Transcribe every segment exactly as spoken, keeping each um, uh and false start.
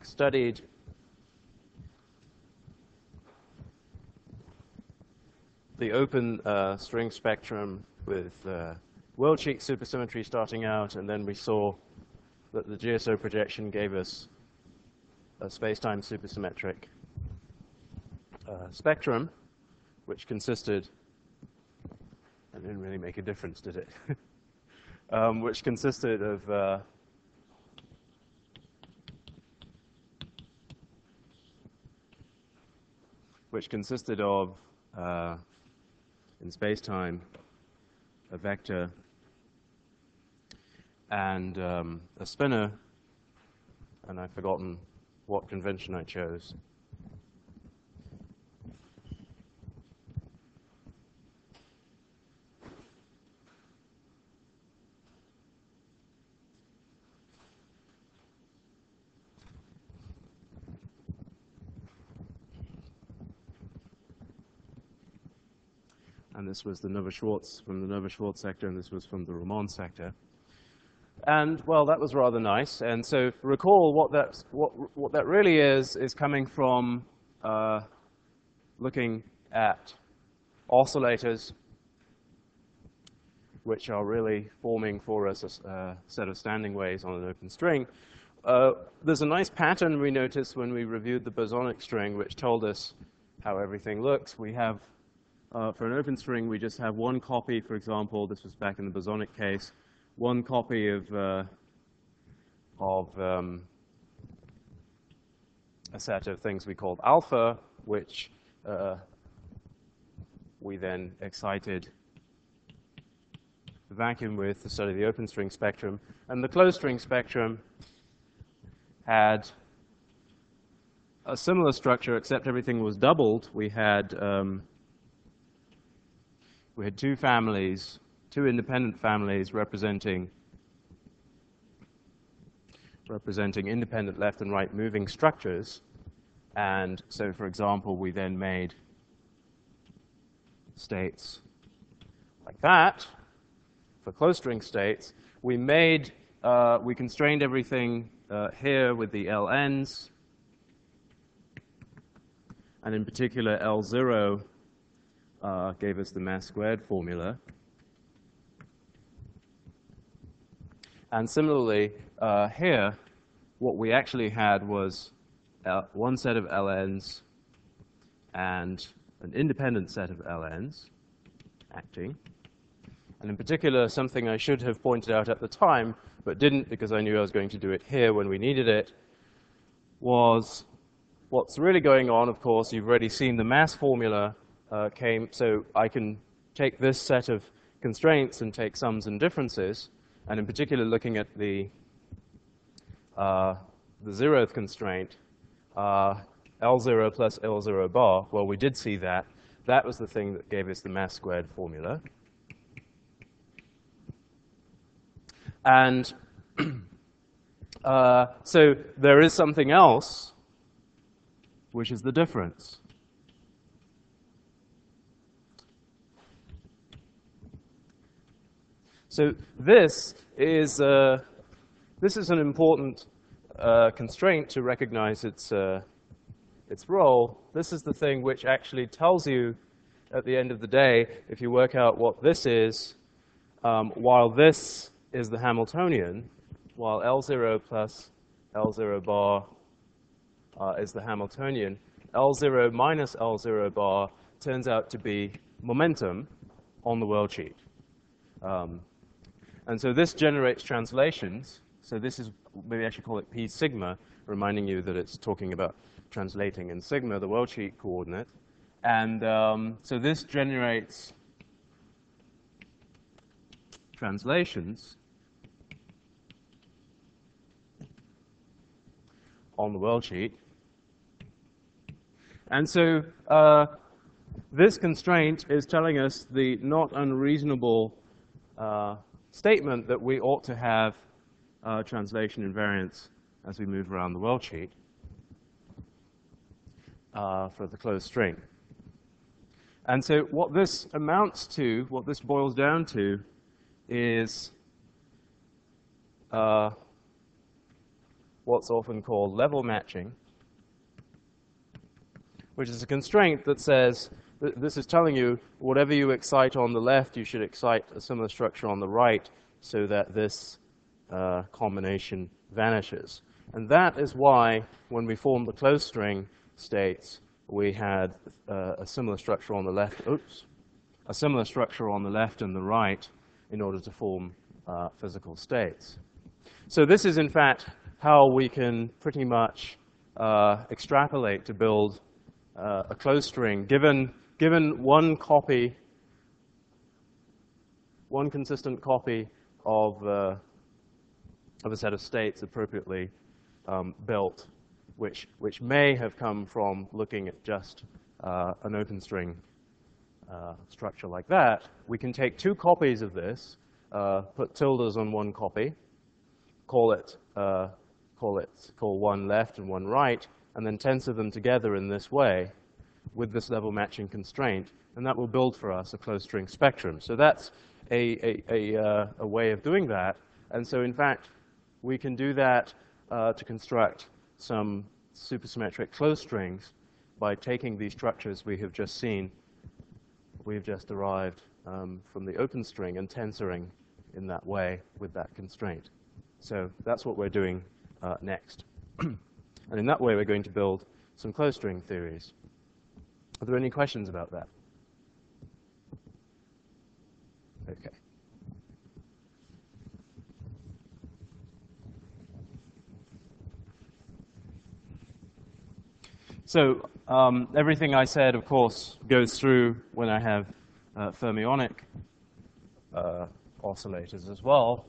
studied the open uh, string spectrum with uh, world-sheet supersymmetry starting out, and then we saw that the G S O projection gave us a space-time supersymmetric uh, spectrum, which consisted, it didn't really make a difference, did it? um, which consisted of uh, which consisted of, uh, in space-time, a vector and um, a spinor, and I've forgotten what convention I chose. And this was the Nova-Schwarz, from the Nova-Schwarz sector, and this was from the Raman sector. And, well, that was rather nice. And so recall what, that's, what, what that really is, is coming from uh, looking at oscillators, which are really forming for us a uh, set of standing waves on an open string. Uh, there's a nice pattern we noticed when we reviewed the bosonic string, which told us how everything looks. We have Uh, for an open string, we just have one copy, for example, this was back in the bosonic case, one copy of, uh, of um, a set of things we called alpha, which uh, we then excited the vacuum with to study the open string spectrum. And the closed string spectrum had a similar structure, except everything was doubled. We had um, We had two families, two independent families representing representing independent left and right moving structures. And so, for example, we then made states like that for closed string states. We made, uh, we constrained everything uh, here with the L Ns, and in particular, L zero Uh, gave us the mass squared formula. And similarly, uh, here, what we actually had was uh, one set of L Ns and an independent set of L Ns acting. And in particular, something I should have pointed out at the time, but didn't because I knew I was going to do it here when we needed it, was what's really going on, of course, you've already seen the mass formula Uh, came, so I can take this set of constraints and take sums and differences, and in particular looking at the, uh, the zeroth constraint, uh, L zero plus L zero bar, well, we did see that. That was the thing that gave us the mass squared formula. And uh, so there is something else, which is the difference. So this is, uh, this is an important uh, constraint to recognize its, uh, its role. This is the thing which actually tells you, at the end of the day, if you work out what this is, um, while this is the Hamiltonian, while L zero plus L zero bar uh, is the Hamiltonian, L zero minus L zero bar turns out to be momentum on the world sheet. Um, And so this generates translations. So this is, maybe I should call it P sigma, reminding you that it's talking about translating in sigma, the world sheet coordinate. And um, so this generates translations on the world sheet. And so uh, this constraint is telling us the not unreasonable uh, statement that we ought to have uh, translation invariance as we move around the world sheet uh, for the closed string. And so what this amounts to, what this boils down to, is uh, what's often called level matching, which is a constraint that says, th this is telling you whatever you excite on the left, you should excite a similar structure on the right so that this uh, combination vanishes. And that is why, when we formed the closed string states, we had uh, a similar structure on the left, oops, a similar structure on the left and the right in order to form uh, physical states. So this is, in fact, how we can pretty much uh, extrapolate to build uh, a closed string, given, given one copy, one consistent copy of, uh, of a set of states appropriately um, built, which, which may have come from looking at just uh, an open string uh, structure like that. We can take two copies of this, uh, put tildes on one copy, call it, uh, call it, call one left and one right, and then tensor them together in this way with this level matching constraint, and that will build for us a closed string spectrum. So that's a, a, a, uh, a way of doing that. And so, in fact, we can do that uh, to construct some supersymmetric closed strings by taking these structures we have just seen, we've just derived um, from the open string, and tensoring in that way with that constraint. So that's what we're doing uh, next. And in that way, we're going to build some closed string theories. Are there any questions about that? Okay. So um, everything I said, of course, goes through when I have uh, fermionic uh, oscillators as well.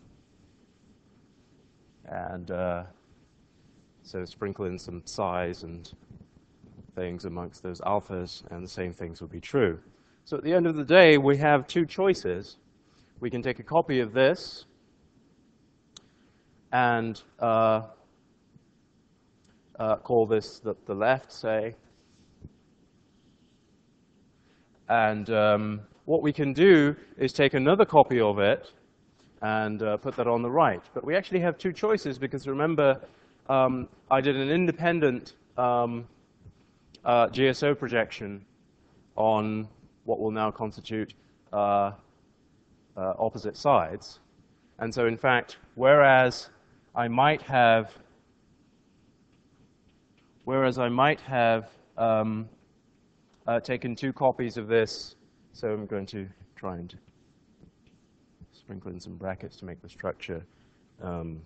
And uh, so sprinkle in some psis and things amongst those alphas, and the same things will be true. So at the end of the day, we have two choices. We can take a copy of this and uh, uh, call this the, the left, say. And um, what we can do is take another copy of it and uh, put that on the right. But we actually have two choices, because remember, um, I did an independent um, uh, G S O projection on what will now constitute uh, uh, opposite sides. And so, in fact, whereas I might have, whereas I might have um, uh, taken two copies of this, so I'm going to try and sprinkle in some brackets to make the structure um,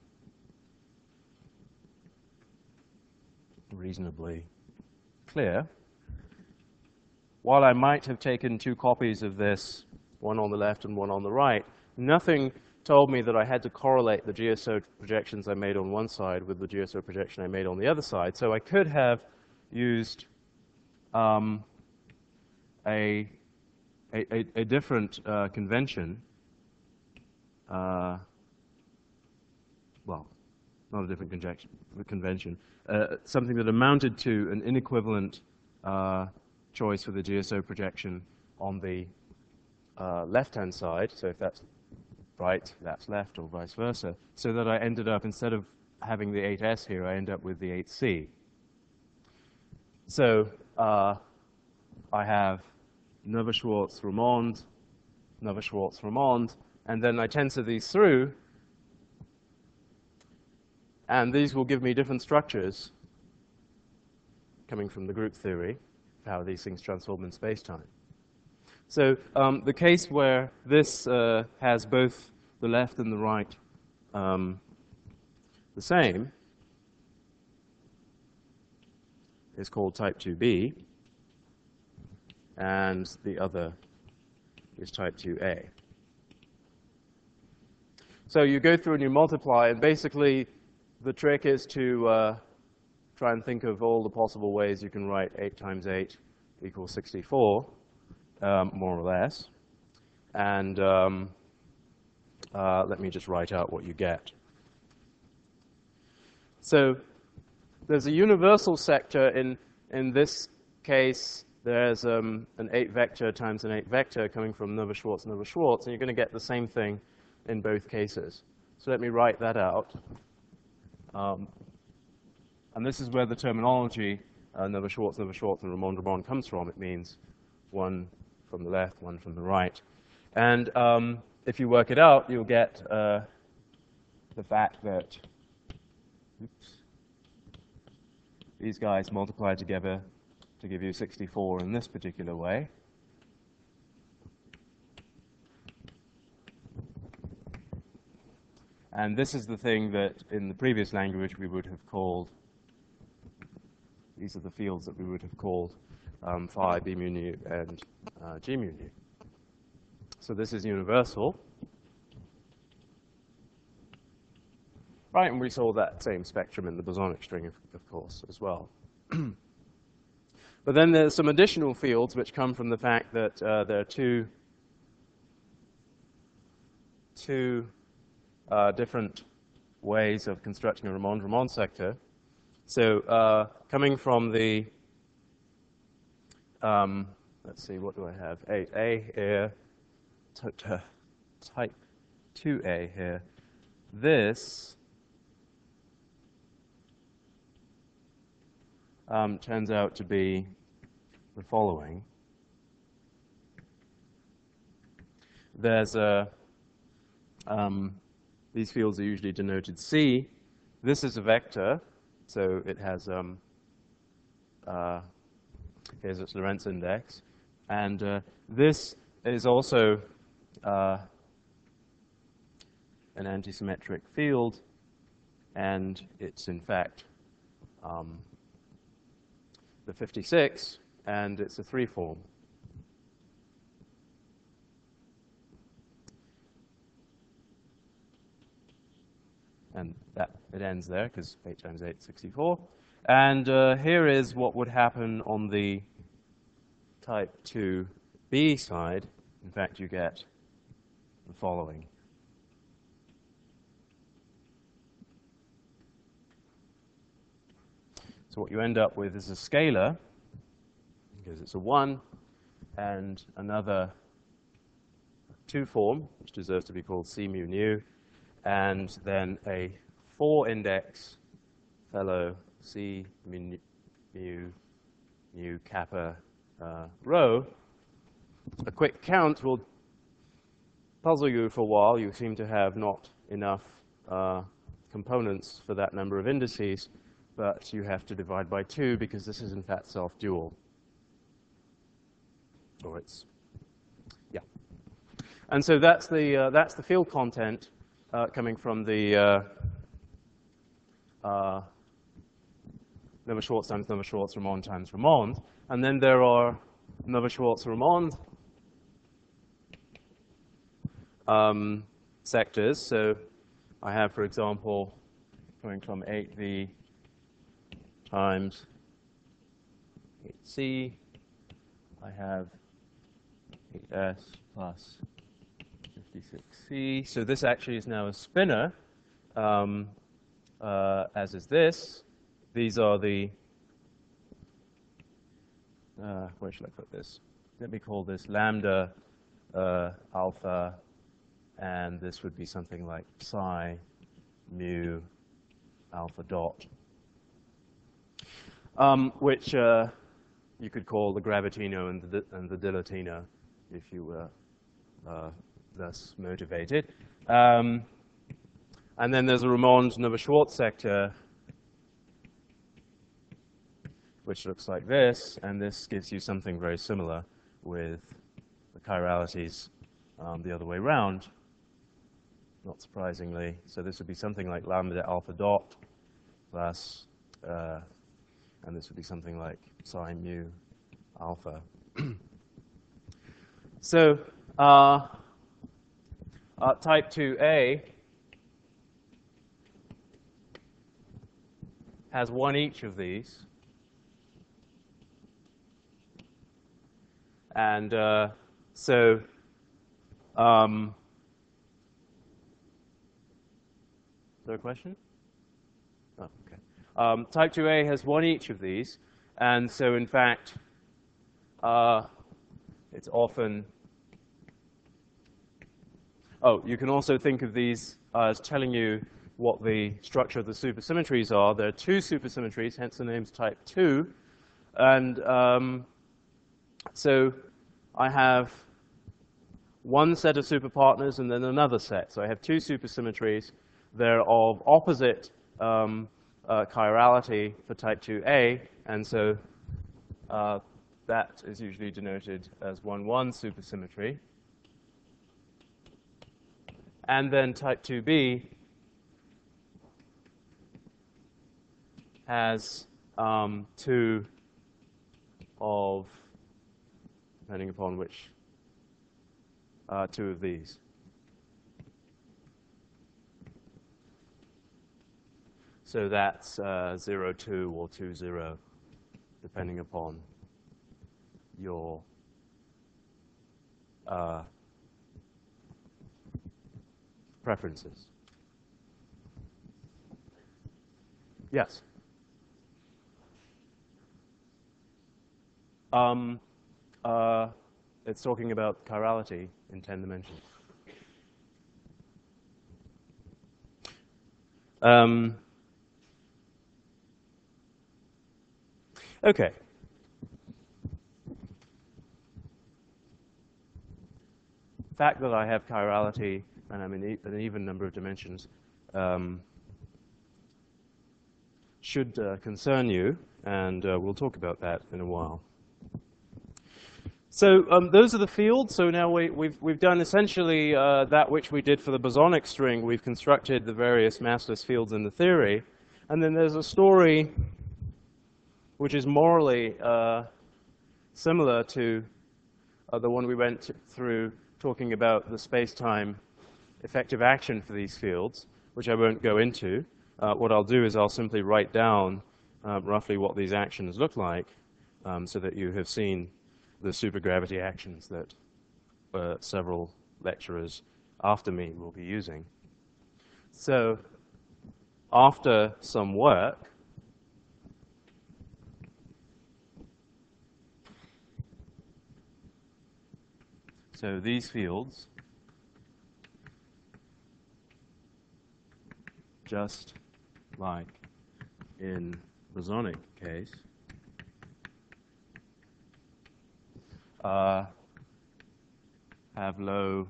reasonably clear. While I might have taken two copies of this, one on the left and one on the right, nothing told me that I had to correlate the G S O projections I made on one side with the G S O projection I made on the other side. So I could have used um, a, a, a different uh, convention. Uh, well, not a different convention, uh, something that amounted to an inequivalent uh, choice for the G S O projection on the uh, left-hand side. So if that's right, that's left, or vice versa. So that I ended up, instead of having the eight S here, I end up with the eight C. So uh, I have Neveu-Schwarz-Ramond, Neveu-Schwarz-Ramond, and then I tensor these through, and these will give me different structures coming from the group theory of how these things transform in space-time. So um, the case where this uh, has both the left and the right um, the same is called type two B, and the other is type two A. So you go through and you multiply, and basically the trick is to uh, try and think of all the possible ways you can write eight times eight equals sixty-four, um, more or less. And um, uh, let me just write out what you get. So there's a universal sector. In, in this case, there's um, an eight vector times an eight vector coming from Neveu-Schwarz, Neveu-Schwarz, and you're going to get the same thing in both cases. So let me write that out. Um, and this is where the terminology uh, Neveu-Schwarz, Neveu-Schwarz, and Ramond-Ramond comes from. It means one from the left, one from the right. And um, if you work it out, you'll get uh, the fact that oops, these guys multiply together to give you sixty-four in this particular way. And this is the thing that in the previous language we would have called, these are the fields that we would have called um, phi, b mu nu, and uh, g mu nu. So this is universal. Right, and we saw that same spectrum in the bosonic string, of, of course, as well. But then there's some additional fields which come from the fact that uh, there are two, two uh, different ways of constructing a Ramond-Ramond sector. So uh, coming from the, um, let's see, what do I have? eight A here, type two A here. This um, turns out to be the following. There's a, um, these fields are usually denoted C. This is a vector, so it has, um, uh, here's its Lorentz index. And uh, this is also uh, an antisymmetric field, and it's in fact um, the fifty-six, and it's a three form. And that it ends there because eight times eight is sixty-four. And uh, here is what would happen on the type two B side. In fact, you get the following. So what you end up with is a scalar, because it's a one, and another two form, which deserves to be called C mu nu, and then a four index fellow C mu mu, mu kappa uh, rho. A quick count will puzzle you for a while. You seem to have not enough uh, components for that number of indices, but you have to divide by two because this is in fact self-dual. Or it's, yeah. And so that's the, uh, that's the field content uh, coming from the uh, uh, Neveu-Schwarz times Neveu-Schwarz, Ramond times Ramond. And then there are Neveu-Schwarz, Ramond um, sectors. So I have, for example, going from eight V times eight C, I have eight S plus fifty-six C. So this actually is now a spinor, um, uh, as is this. These are the, uh, where should I put this? Let me call this lambda uh, alpha, and this would be something like psi mu alpha dot. Um, which uh, you could call the Gravitino and the, and the Dilatino if you were uh, thus motivated. Um, and then there's a Ramond Neveu-Schwarz sector, which looks like this, and this gives you something very similar with the chiralities um, the other way around, not surprisingly. So this would be something like lambda alpha dot plus uh, and this would be something like psi mu alpha. So uh, uh, type two A has one each of these. And uh, so um, is there a question? Oh, okay. Um, type two A has one each of these, and so in fact, uh, it's often, oh, you can also think of these uh, as telling you what the structure of the supersymmetries are. There are two supersymmetries, hence the name's type two. And um, so I have one set of superpartners and then another set. So I have two supersymmetries. They're of opposite um, uh, chirality for type two A, and so uh, that is usually denoted as one one supersymmetry. And then type two B has um, two of, depending upon which, uh, two of these. So that's uh, zero two or two zero, depending upon your uh, preferences. Yes? Um, uh, it's talking about chirality in ten dimensions. Um, okay. The fact that I have chirality and I'm in e an even number of dimensions um, should uh, concern you, and uh, we'll talk about that in a while. So um, those are the fields. So now we, we've, we've done essentially uh, that which we did for the bosonic string. We've constructed the various massless fields in the theory. And then there's a story which is morally uh, similar to uh, the one we went through talking about the space-time effective action for these fields, which I won't go into. Uh, what I'll do is I'll simply write down uh, roughly what these actions look like um, so that you have seen the supergravity actions that uh, several lecturers after me will be using. So after some work, so these fields, just like in bosonic case, uh, have low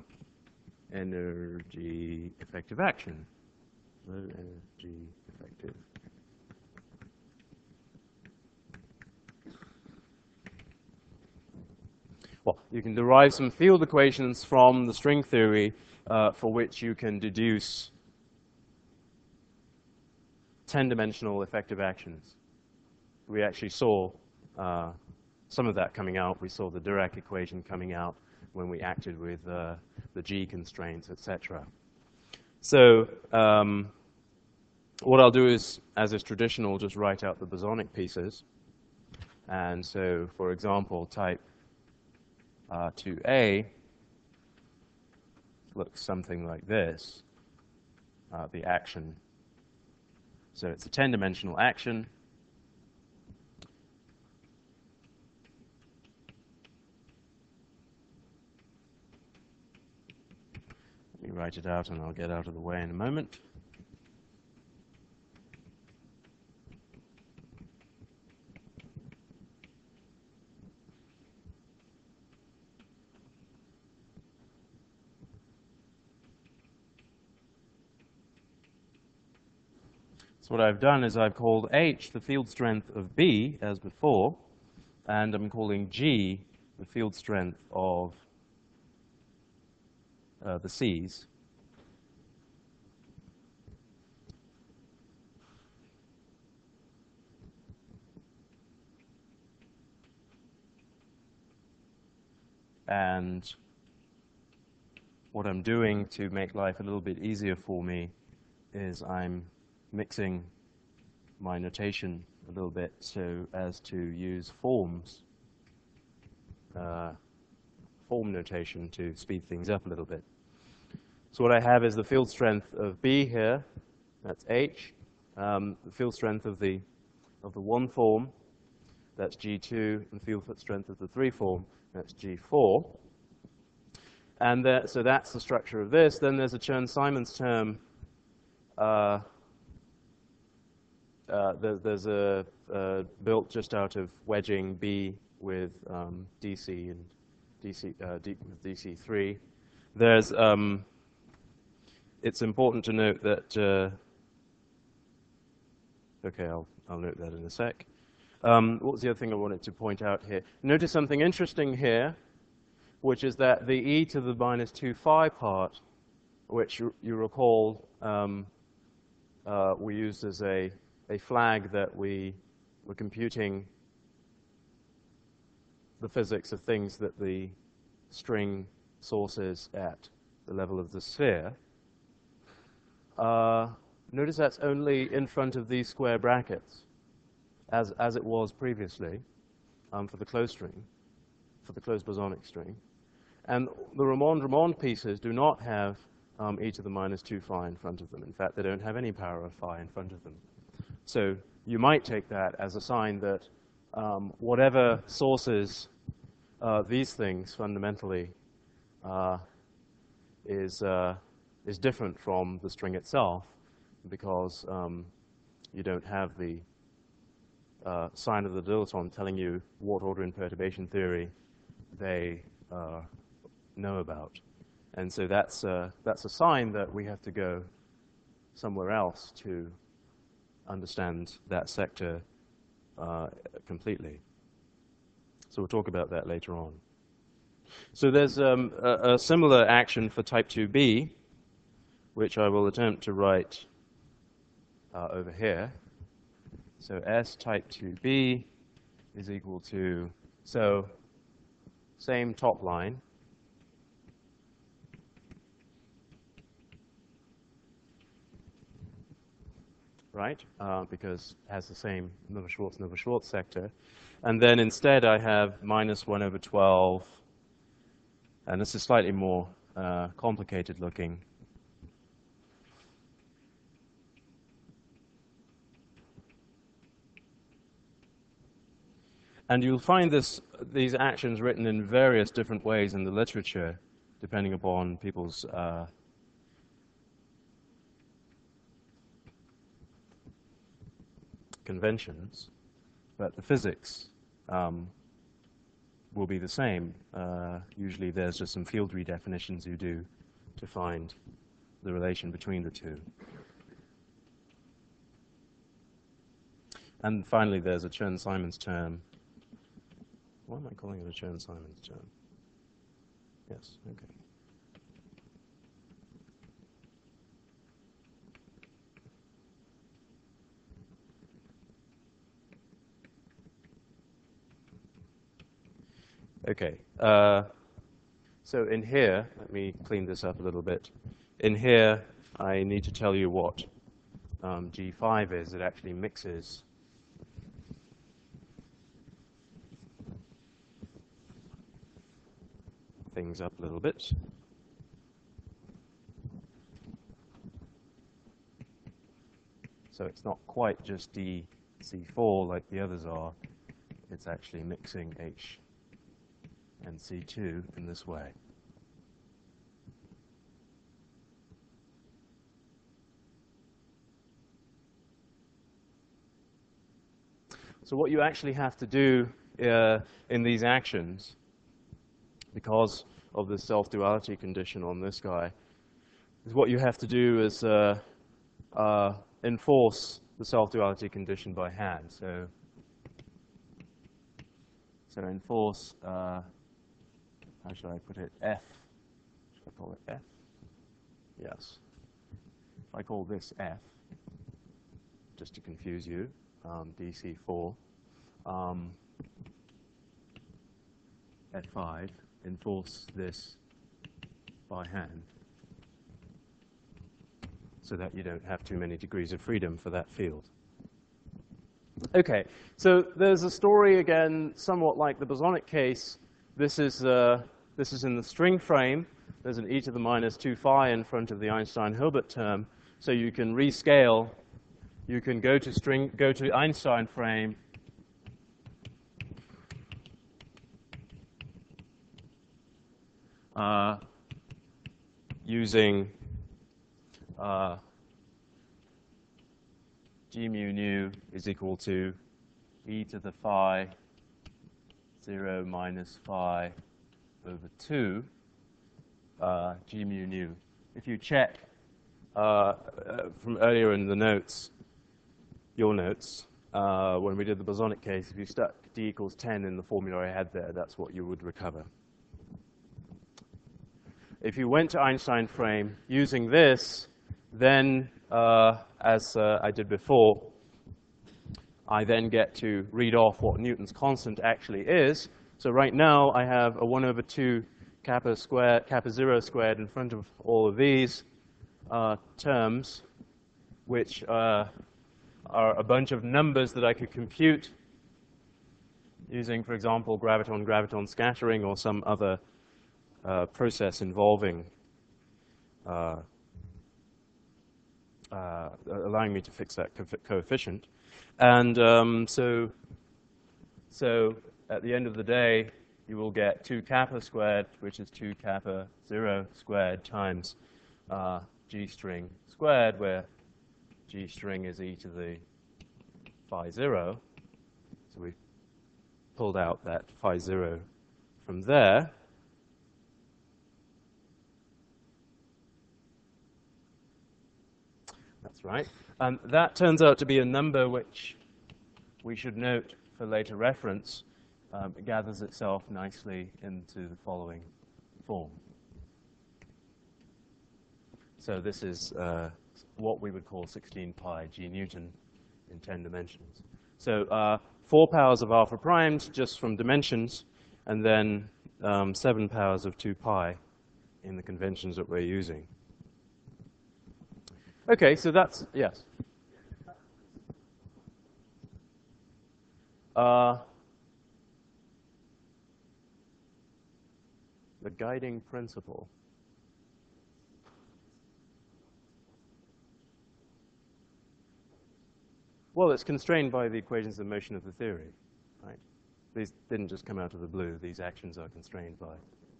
energy effective action. Low energy effective. Well, you can derive some field equations from the string theory uh, for which you can deduce ten-dimensional effective actions. We actually saw uh, some of that coming out. We saw the Dirac equation coming out when we acted with uh, the G constraints, et cetera. So um, what I'll do is, as is traditional, just write out the bosonic pieces. And so, for example, type uh, two A looks something like this, uh, the action. So it's a ten-dimensional action. Let me write it out, and I'll get out of the way in a moment. So what I've done is I've called H the field strength of B, as before, and I'm calling G the field strength of uh, the C's. And what I'm doing to make life a little bit easier for me is I'm mixing my notation a little bit so as to use forms, uh, form notation to speed things up a little bit. So what I have is the field strength of B here, that's H, um, the field strength of the, of the one form, that's G two, and the field strength of the three form, that's G four. And that, so that's the structure of this. Then there's a Chern-Simons term uh, uh, there, there's a uh, built just out of wedging B with um, D C and D C uh, D, with D C three. There's um, it's important to note that. Uh, okay, I'll I'll note that in a sec. Um, what was the other thing I wanted to point out here? Notice something interesting here, which is that the e to the minus two phi part, which you, you recall um, uh, we used as a, a flag that we were computing the physics of things that the string sources at the level of the sphere. Uh, notice that's only in front of these square brackets, as, as it was previously um, for the closed string, for the closed bosonic string. And the Ramond-Ramond pieces do not have um, e to the minus two phi in front of them. In fact, they don't have any power of phi in front of them. So you might take that as a sign that um, whatever sources uh, these things fundamentally uh, is, uh, is different from the string itself, because um, you don't have the uh, sign of the dilettante telling you what order in perturbation theory they uh, know about. And so that's, uh, that's a sign that we have to go somewhere else to understand that sector uh, completely. So we'll talk about that later on. So there's um, a, a similar action for type two B, which I will attempt to write uh, over here. So S type two B is equal to, so same top line. Right, uh, because it has the same Navier-Schwarz, Navier-Schwarz sector. And then instead I have minus one over twelve, and this is slightly more uh, complicated looking. And you'll find this, these actions written in various different ways in the literature, depending upon people's uh, conventions, but the physics um, will be the same. Uh, usually there's just some field redefinitions you do to find the relation between the two. And finally, there's a Chern-Simons term. Why am I calling it a Chern-Simons term? Yes, okay. Okay, uh, so in here, let me clean this up a little bit. In here, I need to tell you what um, G five is. It actually mixes things up a little bit. So it's not quite just D C four like the others are. It's actually mixing H and C two in this way. So what you actually have to do uh, in these actions, because of the self-duality condition on this guy, is what you have to do is uh, uh, enforce the self-duality condition by hand. So, so enforce, uh, how should I put it, F. Should I call it F? Yes. If I call this F, just to confuse you, um, D C four, um, F five, enforce this by hand so that you don't have too many degrees of freedom for that field. Okay, so there's a story again, somewhat like the bosonic case. This is, uh, this is in the string frame. There's an e to the minus two phi in front of the Einstein-Hilbert term, so you can rescale. You can go to string, go to Einstein frame, uh, using uh, G mu nu is equal to e to the phi zero minus phi over two uh, G mu nu. If you check uh, uh, from earlier in the notes, your notes, uh, when we did the bosonic case, if you stuck d equals ten in the formula I had there, that's what you would recover. If you went to Einstein frame using this, then, uh, as uh, I did before, I then get to read off what Newton's constant actually is. So right now, I have a one over two kappa squared, kappa zero squared in front of all of these uh, terms, which uh, are a bunch of numbers that I could compute using, for example, graviton-graviton scattering or some other uh, process involving uh, uh, allowing me to fix that co coefficient. And um, so, so at the end of the day, you will get two kappa squared, which is two kappa zero squared times uh, g string squared, where g string is e to the phi zero. So we've pulled out that phi zero from there. That's right. And that turns out to be a number which we should note for later reference. Um, it gathers itself nicely into the following form. So this is uh, what we would call sixteen pi g Newton in ten dimensions. So uh, four powers of alpha primed just from dimensions, and then um, seven powers of two pi in the conventions that we're using. Okay, so that's, yes. Uh, the guiding principle. Well, it's constrained by the equations of motion of the theory, right? These didn't just come out of the blue. These actions are constrained by.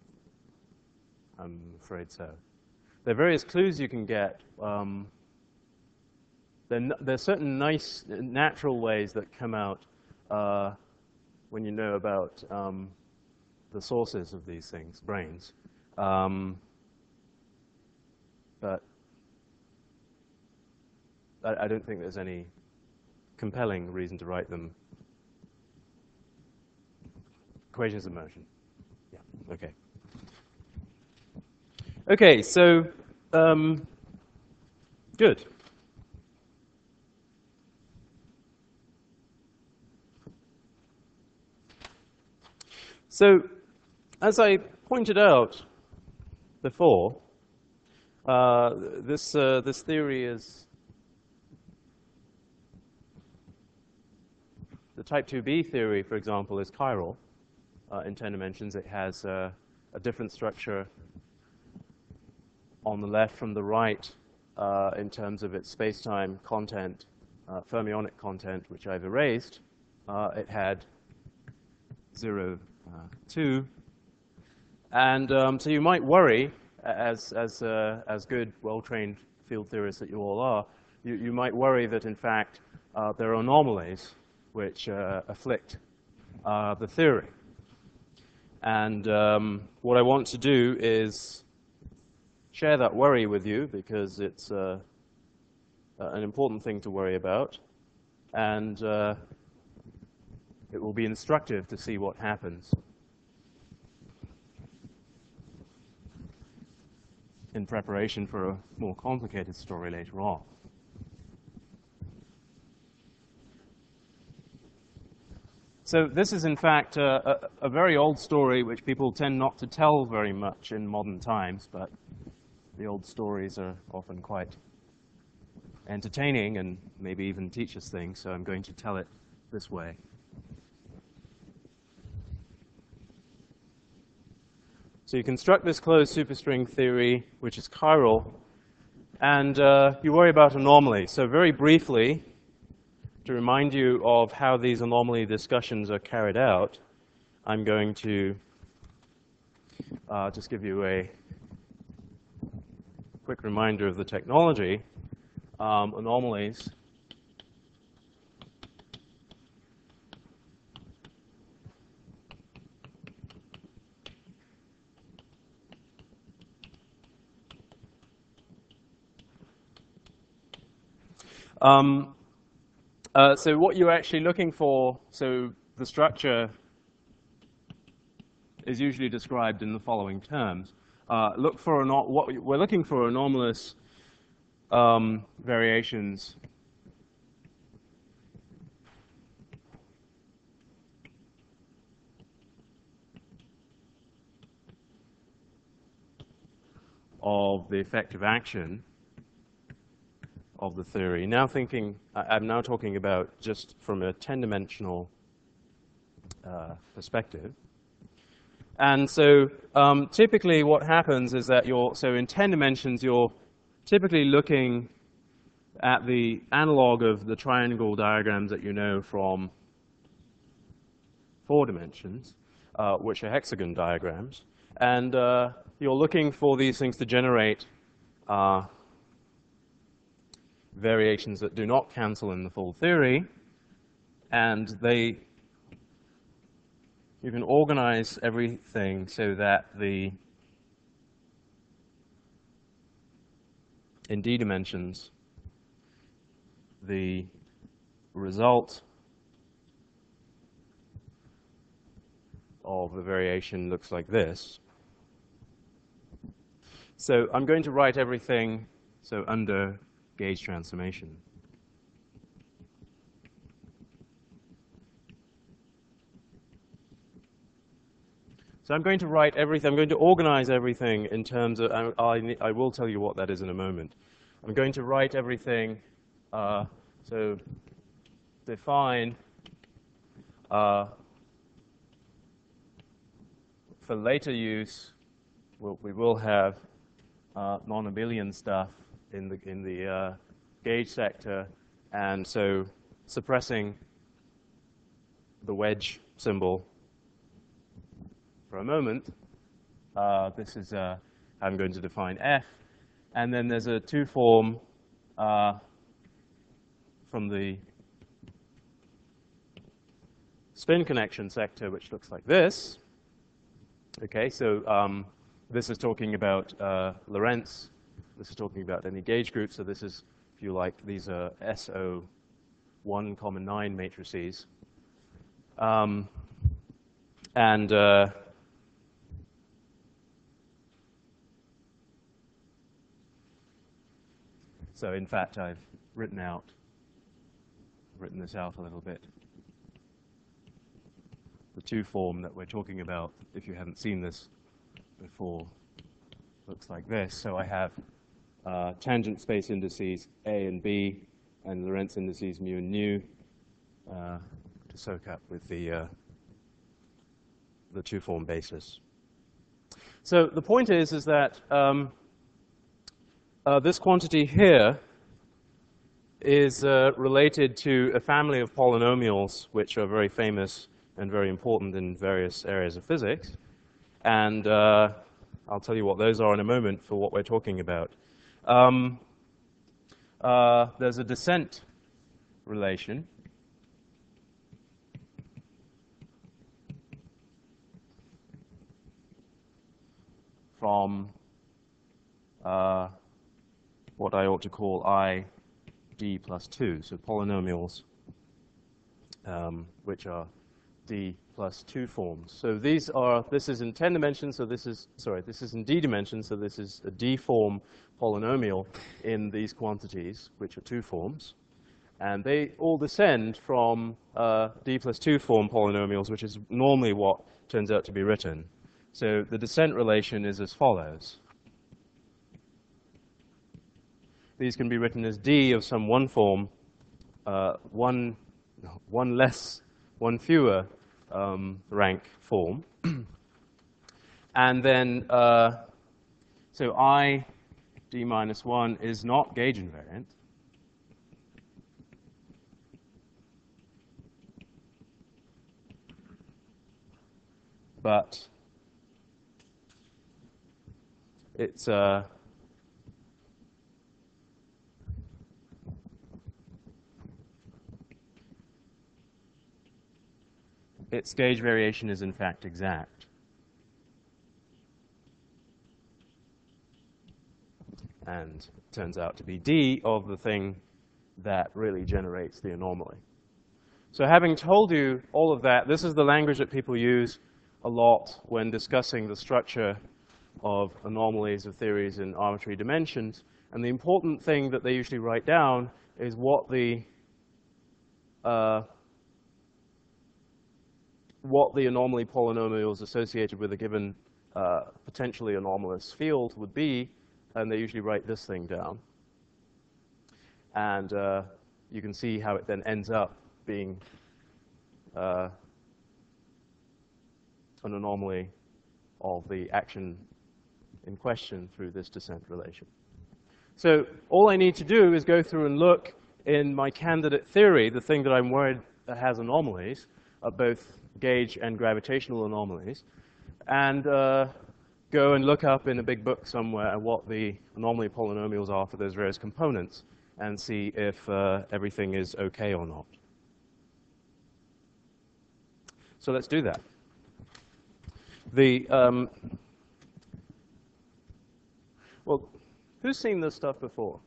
I'm afraid so. There are various clues you can get. Um, there, there are certain nice natural ways that come out uh, when you know about um, the sources of these things, brains. Um, but I, I don't think there's any compelling reason to write them. Equations of motion. Yeah, okay. Okay, so um, good. So, as I pointed out before, uh, this uh, this theory is the type two B theory, for example, is chiral uh, in ten dimensions. It has uh, a different structure on the left from the right uh, in terms of its space-time content, uh, fermionic content, which I've erased. Uh, it had zero, uh, two. And um, so you might worry, as, as, uh, as good, well-trained field theorists that you all are, you, you might worry that, in fact, uh, there are anomalies which uh, afflict uh, the theory. And um, what I want to do is share that worry with you, because it's uh, an important thing to worry about. And uh, it will be instructive to see what happens in preparation for a more complicated story later on. So this is, in fact, a, a, a very old story which people tend not to tell very much in modern times, but the old stories are often quite entertaining and maybe even teach us things, so I'm going to tell it this way. So you construct this closed superstring theory, which is chiral, and uh, you worry about anomalies. So very briefly, to remind you of how these anomaly discussions are carried out, I'm going to uh, just give you a quick reminder of the technology. Um, anomalies Um, uh, so what you're actually looking for, so the structure is usually described in the following terms. Uh, look for an, what we're looking for anomalous um, variations of the effective action of the theory. Now thinking, I'm now talking about just from a ten-dimensional uh, perspective. And so um, typically what happens is that you're, so in ten dimensions, you're typically looking at the analog of the triangle diagrams that you know from four dimensions, uh, which are hexagon diagrams. And uh, you're looking for these things to generate uh, variations that do not cancel in the full theory, and they, you can organize everything so that the, in d dimensions, the result of the variation looks like this. So I'm going to write everything so under gauge transformation. So I'm going to write everything, I'm going to organize everything in terms of, I, I, I will tell you what that is in a moment. I'm going to write everything, uh, so define uh, for later use, we'll, we will have uh, non-abelian stuff in the, in the uh, gauge sector, and so suppressing the wedge symbol for a moment. Uh, this is, uh, I'm going to define F, and then there's a two-form uh, from the spin connection sector, which looks like this. Okay, so um, this is talking about uh, Lorentz. This is talking about any gauge group. So this is, if you like, these are S O one common nine matrices. Um, and uh, so in fact, I've written out, written this out a little bit. The two form that we're talking about, if you haven't seen this before, looks like this. So I have uh, tangent space indices A and B, and Lorentz indices mu and nu uh, to soak up with the uh, the two-form basis. So the point is, is that um, uh, this quantity here is uh, related to a family of polynomials which are very famous and very important in various areas of physics. And uh, I'll tell you what those are in a moment for what we're talking about. Um, uh, there's a descent relation. From uh, what I ought to call I d plus two, so polynomials um, which are d plus two forms. So these are, this is in ten dimensions, so this is, sorry, this is in d dimensions, so this is a d form polynomial in these quantities, which are two forms. And they all descend from uh, d plus two form polynomials, which is normally what turns out to be written. So the descent relation is as follows. These can be written as d of some one form, uh, one, one less, one fewer um, rank form. And then, uh, so I d minus one is not gauge invariant. But it's uh, its gauge variation is in fact exact. And it turns out to be d of the thing that really generates the anomaly. So having told you all of that, this is the language that people use a lot when discussing the structure of anomalies of theories in arbitrary dimensions. And the important thing that they usually write down is what the uh, what the anomaly polynomials associated with a given uh, potentially anomalous field would be, and they usually write this thing down. And uh, you can see how it then ends up being uh, an anomaly of the action in question through this descent relation. So all I need to do is go through and look in my candidate theory, the thing that I'm worried that has anomalies, uh, both gauge and gravitational anomalies, and uh, go and look up in a big book somewhere what the anomaly polynomials are for those various components and see if uh, everything is okay or not. So let's do that. The, um, well, who's seen this stuff before?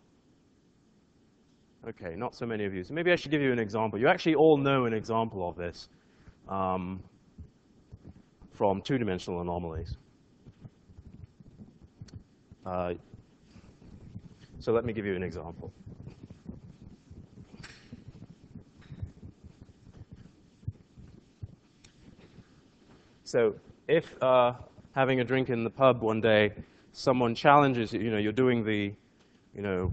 Okay, not so many of you. So maybe I should give you an example. You actually all know an example of this um, from two-dimensional anomalies. Uh, so let me give you an example. So if uh, having a drink in the pub one day, someone challenges you, you know, you're doing the, you know,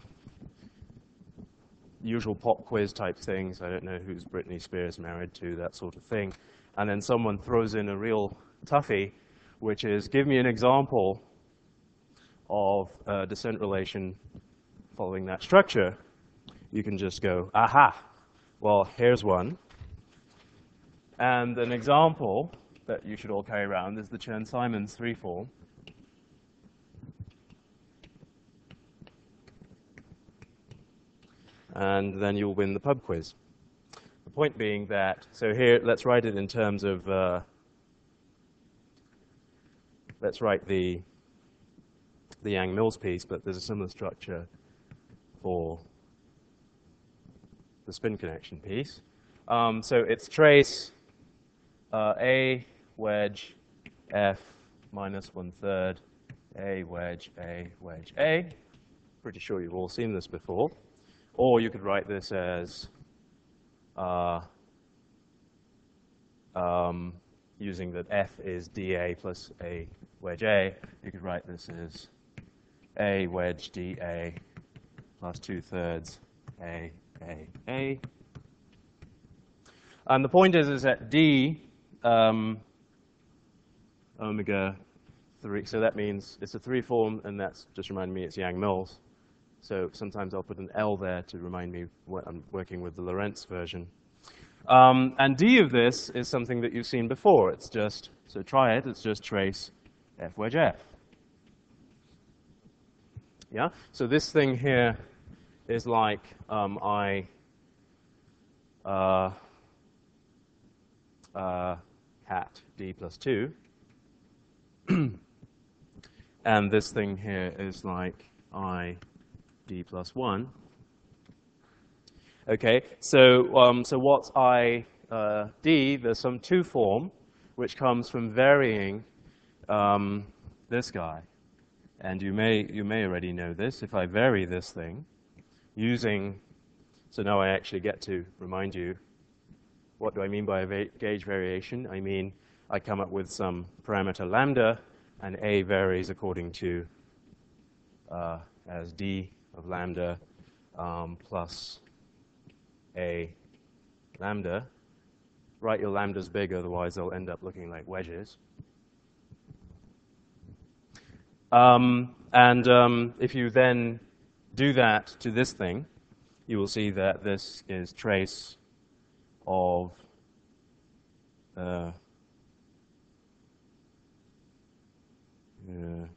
usual pop quiz type things. I don't know who's Britney Spears married to, that sort of thing. And then someone throws in a real toughie, which is, give me an example of a descent relation following that structure. You can just go, aha, well, here's one. And an example that you should all carry around is the Chern-Simons three form. And then you'll win the pub quiz. The point being that, so here, let's write it in terms of, uh, let's write the, the Yang-Mills piece, but there's a similar structure for the spin connection piece. Um, so it's trace uh, A wedge F minus one third A wedge A wedge A. Pretty sure you've all seen this before. Or you could write this as uh, um, using that F is dA plus A wedge A. You could write this as A wedge dA plus two thirds A A A. And the point is, is that D um, omega three, so that means it's a three form, and that's just reminding me it's Yang-Mills. So sometimes I'll put an L there to remind me what I'm working with the Lorentz version. Um, and D of this is something that you've seen before. It's just, so try it, it's just trace F wedge F. Yeah? So this thing here is like um, I uh, uh, hat D plus two. And this thing here is like I D plus one. Okay, so um, so what's I uh, D? There's some two form, which comes from varying um, this guy, and you may you may already know this. If I vary this thing using, so now I actually get to remind you, what do I mean by a va gauge variation? I mean I come up with some parameter lambda, and A varies according to uh, as D of lambda um, plus A lambda. Write your lambdas big, otherwise they'll end up looking like wedges. Um, and um, if you then do that to this thing, you will see that this is trace of uh, uh,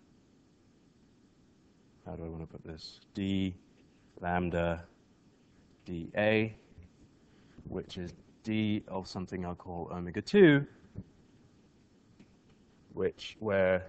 how do I want to put this? D lambda dA, which is D of something I'll call omega two, which where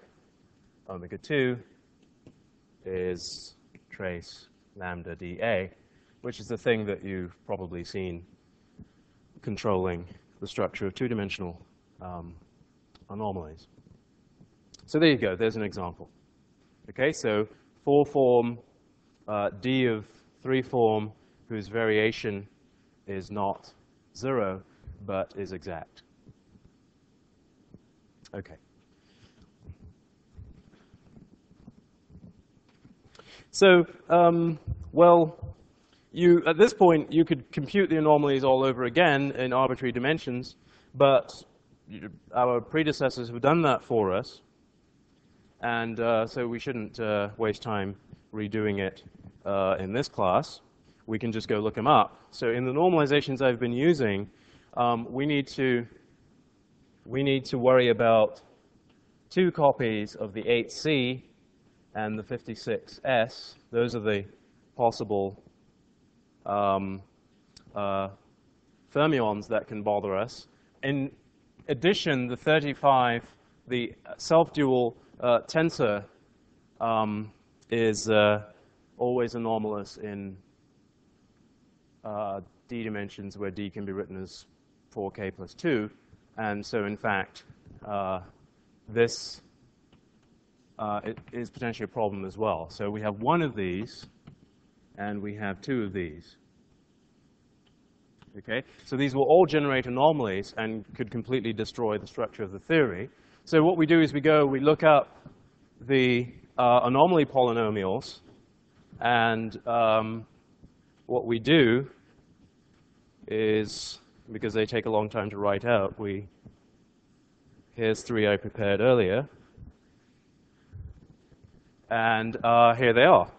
omega two is trace lambda dA. which is the thing that you've probably seen controlling the structure of two-dimensional um, anomalies. So there you go. There's an example. Okay, so four form, uh, D of three form, whose variation is not zero, but is exact. Okay. So, um, well, you, at this point, you could compute the anomalies all over again in arbitrary dimensions, but our predecessors have done that for us, and uh, so we shouldn't uh, waste time redoing it uh, in this class. We can just go look them up. So in the normalizations I've been using, um, we need to we need to worry about two copies of the eight C and the fifty-six S. Those are the possible um, uh, fermions that can bother us. In addition, the thirty-five, the self-dual uh, tensor, um, is uh, always anomalous in uh, D dimensions where D can be written as four K plus two. And so, in fact, uh, this uh, it is potentially a problem as well. So we have one of these, and we have two of these. Okay? So these will all generate anomalies and could completely destroy the structure of the theory. So what we do is we go, we look up the uh, anomaly polynomials, and um, what we do is, because they take a long time to write out, we, here's three I prepared earlier, and uh, here they are.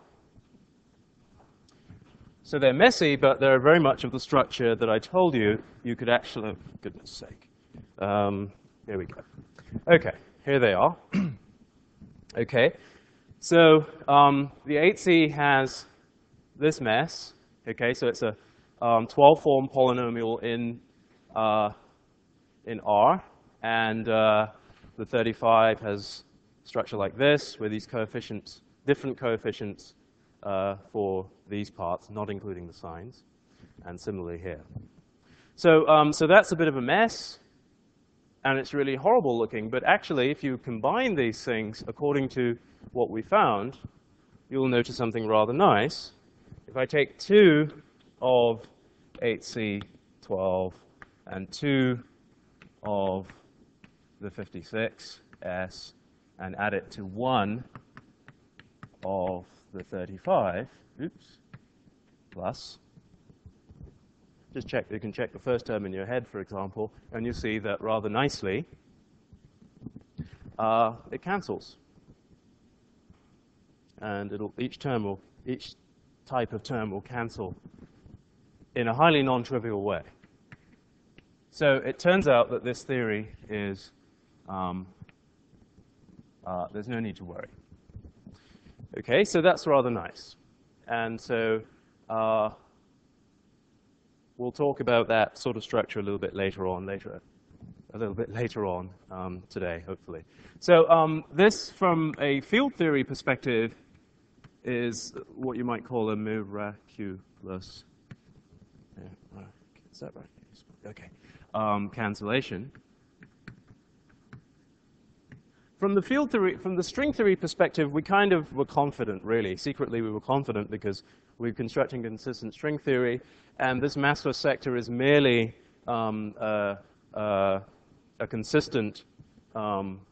So they're messy, but they're very much of the structure that I told you you could actually, oh, for goodness sake. Um, here we go. Okay, here they are. Okay, so um, the eight C has this mess. Okay, so it's a um, twelve form polynomial in, uh, in R, and uh, the thirty-five has structure like this, with these coefficients, different coefficients uh, for these parts, not including the signs, and similarly here. So, um, so that's a bit of a mess, and it's really horrible looking. But actually, if you combine these things according to what we found, you'll notice something rather nice. If I take two of eight C twelve and two of the fifty-six S and add it to one of the thirty-five, oops, plus, just check, you can check the first term in your head, for example, and you see that rather nicely, uh, it cancels. And it'll, each term will, each type of term will cancel in a highly non-trivial way. So it turns out that this theory is, um, uh, there's no need to worry. Okay, so that's rather nice. And so uh, we'll talk about that sort of structure a little bit later on, later, a little bit later on um, today, hopefully. So um, this, from a field theory perspective, is what you might call a miraculous, is that right? Okay, um, cancellation. From the field theory, from the string theory perspective, we kind of were confident, really. Secretly, we were confident because we're constructing consistent string theory, and this massless sector is merely um, uh, uh, a consistent um,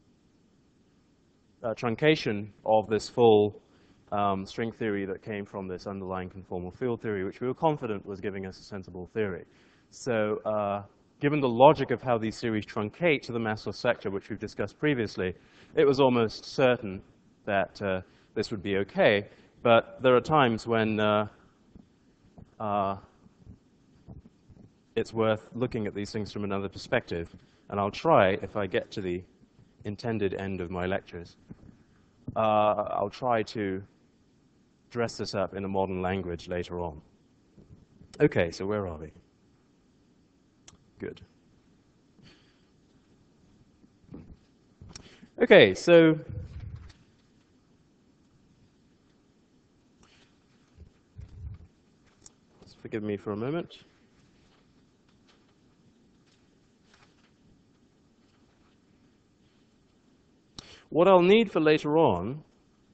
uh, truncation of this full um, string theory that came from this underlying conformal field theory, which we were confident was giving us a sensible theory. So, uh, given the logic of how these series truncate to the massless sector, which we've discussed previously, it was almost certain that uh, this would be okay. But there are times when uh, uh, it's worth looking at these things from another perspective. And I'll try, if I get to the intended end of my lectures, uh, I'll try to dress this up in a modern language later on. Okay, so where are we? Good. Okay, so forgive me for a moment. What I'll need for later on,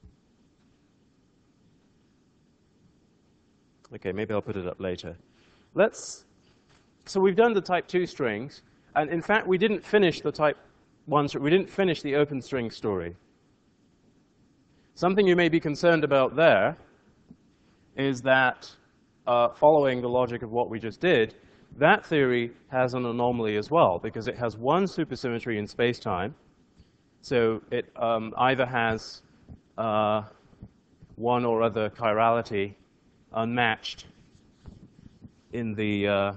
okay, maybe I'll put it up later. Let's, so we've done the type two strings, and in fact, we didn't finish the type one, we didn't finish the open string story. Something you may be concerned about there is that, uh, following the logic of what we just did, that theory has an anomaly as well, because it has one supersymmetry in space-time. So it um, either has uh, one or other chirality unmatched in the uh,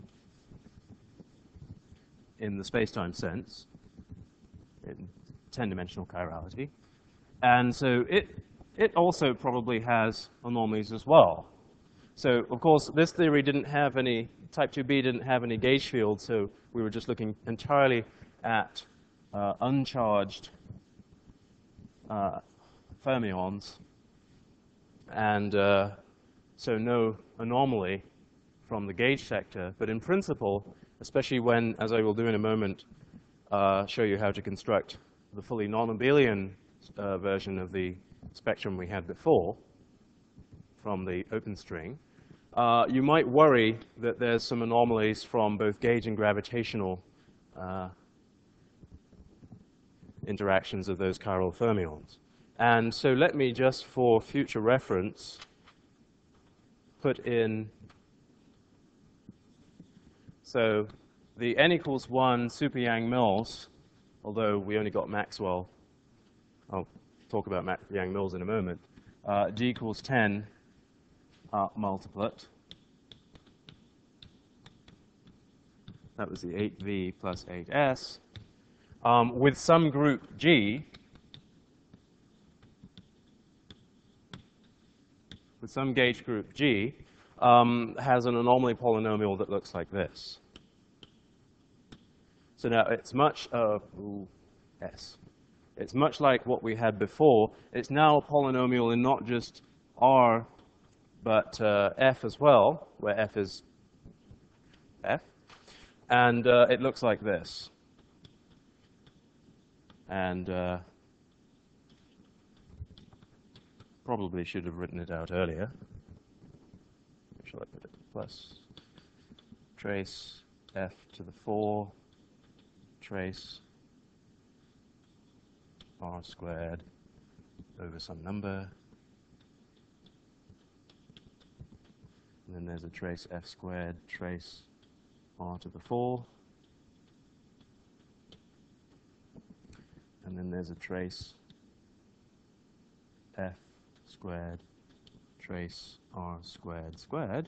in the space-time sense, in ten-dimensional chirality, and so it it also probably has anomalies as well. So of course, this theory didn't have any type two B didn't have any gauge field, so we were just looking entirely at Uh, uncharged uh, fermions, and uh, so no anomaly from the gauge sector. But in principle, especially when, as I will do in a moment, uh, show you how to construct the fully non-abelian uh, version of the spectrum we had before from the open string, uh, you might worry that there's some anomalies from both gauge and gravitational uh, interactions of those chiral fermions. And so let me just, for future reference, put in, so the n equals one super Yang-Mills, although we only got Maxwell, I'll talk about Yang-Mills in a moment, uh, d equals ten uh, multiplet. That was the eight V plus eight S. Um, with some group G, with some gauge group G, um, has an anomaly polynomial that looks like this. So now it's much, uh, ooh, S. It's much like what we had before. It's now a polynomial in not just R, but uh, F as well, where F is F. And uh, it looks like this. And uh, probably should have written it out earlier. Shall I put it? Plus trace F to the four, trace R squared over some number. And then there's a trace F squared, trace R to the four. And then there's a trace F squared, trace R squared squared.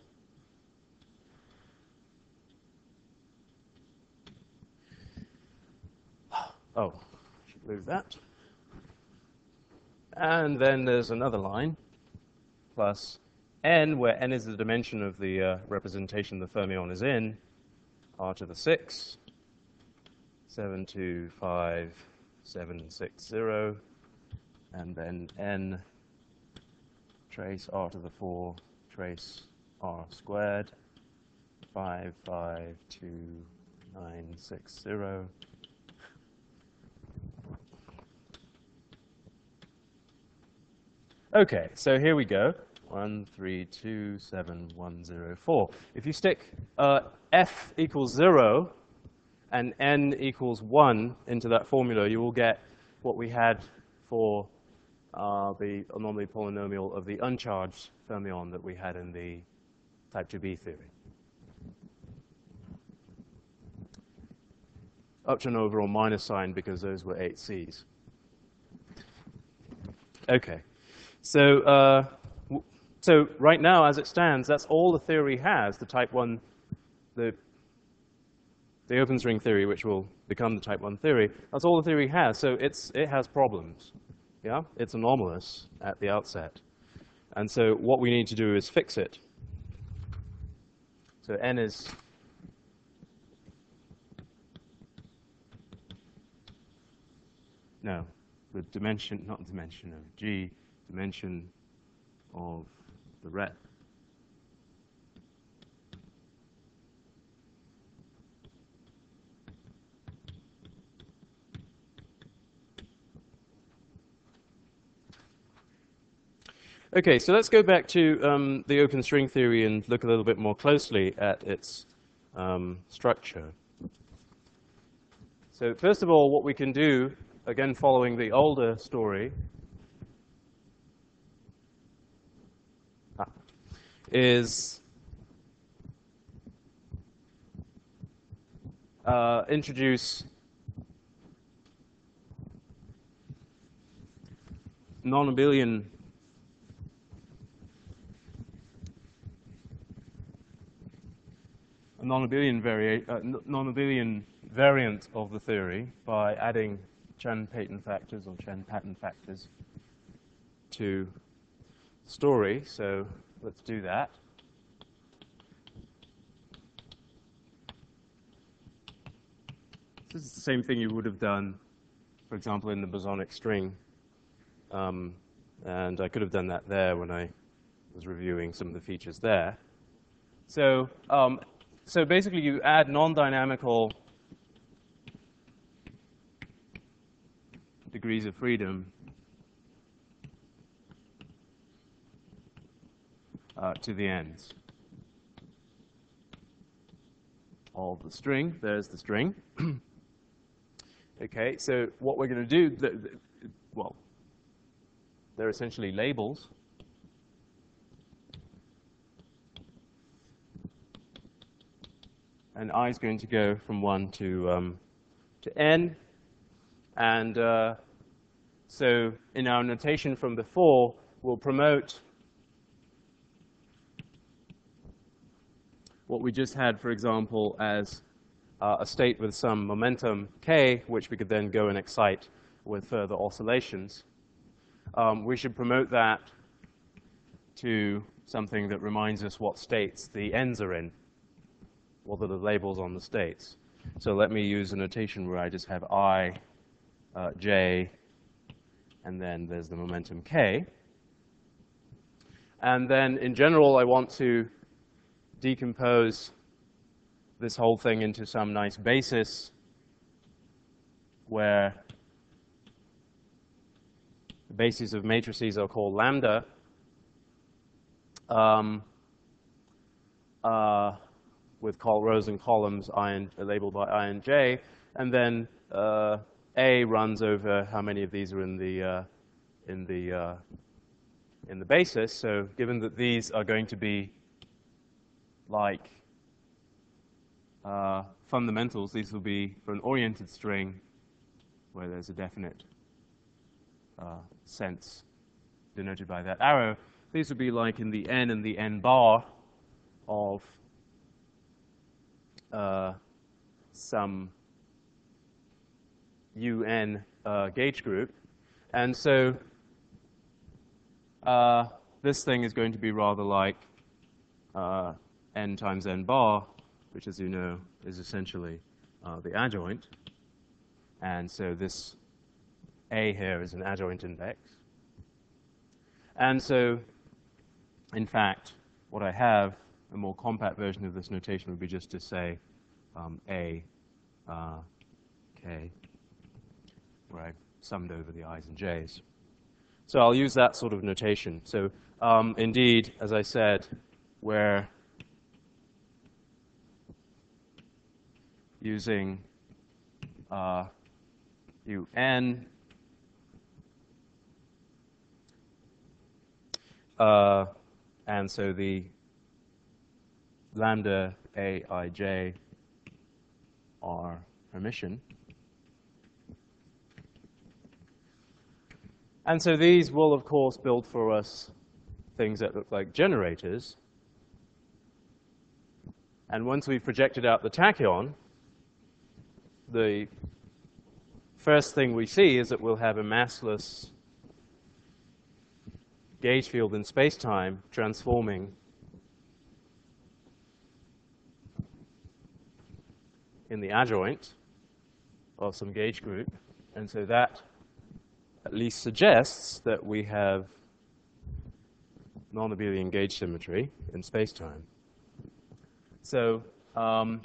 Oh, should move that. And then there's another line, plus n, where n is the dimension of the uh, representation the fermion is in, R to the six, seven, two, five, seven, six, zero, and then n trace R to the four, trace R squared, five, five, two, nine, six, zero. Okay, so here we go. One, three, two, seven, one, zero, four. If you stick uh, f equals zero and n equals one into that formula, you will get what we had for uh, the anomaly polynomial of the uncharged fermion that we had in the type two B theory. Up to and over or minus sign because those were eight C's. Okay. So, uh, so right now, as it stands, that's all the theory has, the type one, the, the open string theory, which will become the type one theory. That's all the theory has. So it's, it has problems. Yeah? It's anomalous at the outset. And so what we need to do is fix it. So n is no, the dimension, not dimension of G, dimension of the ret Okay, so let's go back to um, the open string theory and look a little bit more closely at its um, structure. So first of all, what we can do, again following the older story, ah, is uh, introduce non-abelian a non-abelian varia uh, non-abelian variant of the theory by adding Chan-Payton factors or Chan-Paton factors to the story. So let's do that. This is the same thing you would have done, for example, in the bosonic string. Um, and I could have done that there when I was reviewing some of the features there. So, um, so basically you add non-dynamical degrees of freedom uh, to the ends of the string. There's the string. Okay, so what we're going to do, the, the, well, they're essentially labels. And I is going to go from one to, um, to n. And uh, so in our notation from before, we'll promote what we just had, for example, as uh, a state with some momentum k, which we could then go and excite with further oscillations. Um, we should promote that to something that reminds us what states the ends are in, what are the labels on the states. So let me use a notation where I just have I, uh, j, and then there's the momentum k. And then in general, I want to decompose this whole thing into some nice basis where the bases of matrices are called lambda. Um, uh, with col rows and columns I and, uh, labeled by I and j, and then uh, A runs over how many of these are in the uh, in the uh, in the basis. So given that these are going to be like uh, fundamentals, these will be for an oriented string where there's a definite uh, sense denoted by that arrow. These would be like in the n and the n bar of uh, some un uh, gauge group. And so uh, this thing is going to be rather like uh, n times n bar, which, as you know, is essentially uh, the adjoint. And so this A here is an adjoint index. And so, in fact, what I have, a more compact version of this notation would be just to say um, A, uh, K, where I've summed over the I's and J's. So I'll use that sort of notation. So um, indeed, as I said, we're using uh, un uh, and so the lambda A I J are Hermitian. And so these will, of course, build for us things that look like generators. And once we've projected out the tachyon, the first thing we see is that we'll have a massless gauge field in space-time transforming in the adjoint of some gauge group. And so that at least suggests that we have non-abelian gauge symmetry in space-time. So, um,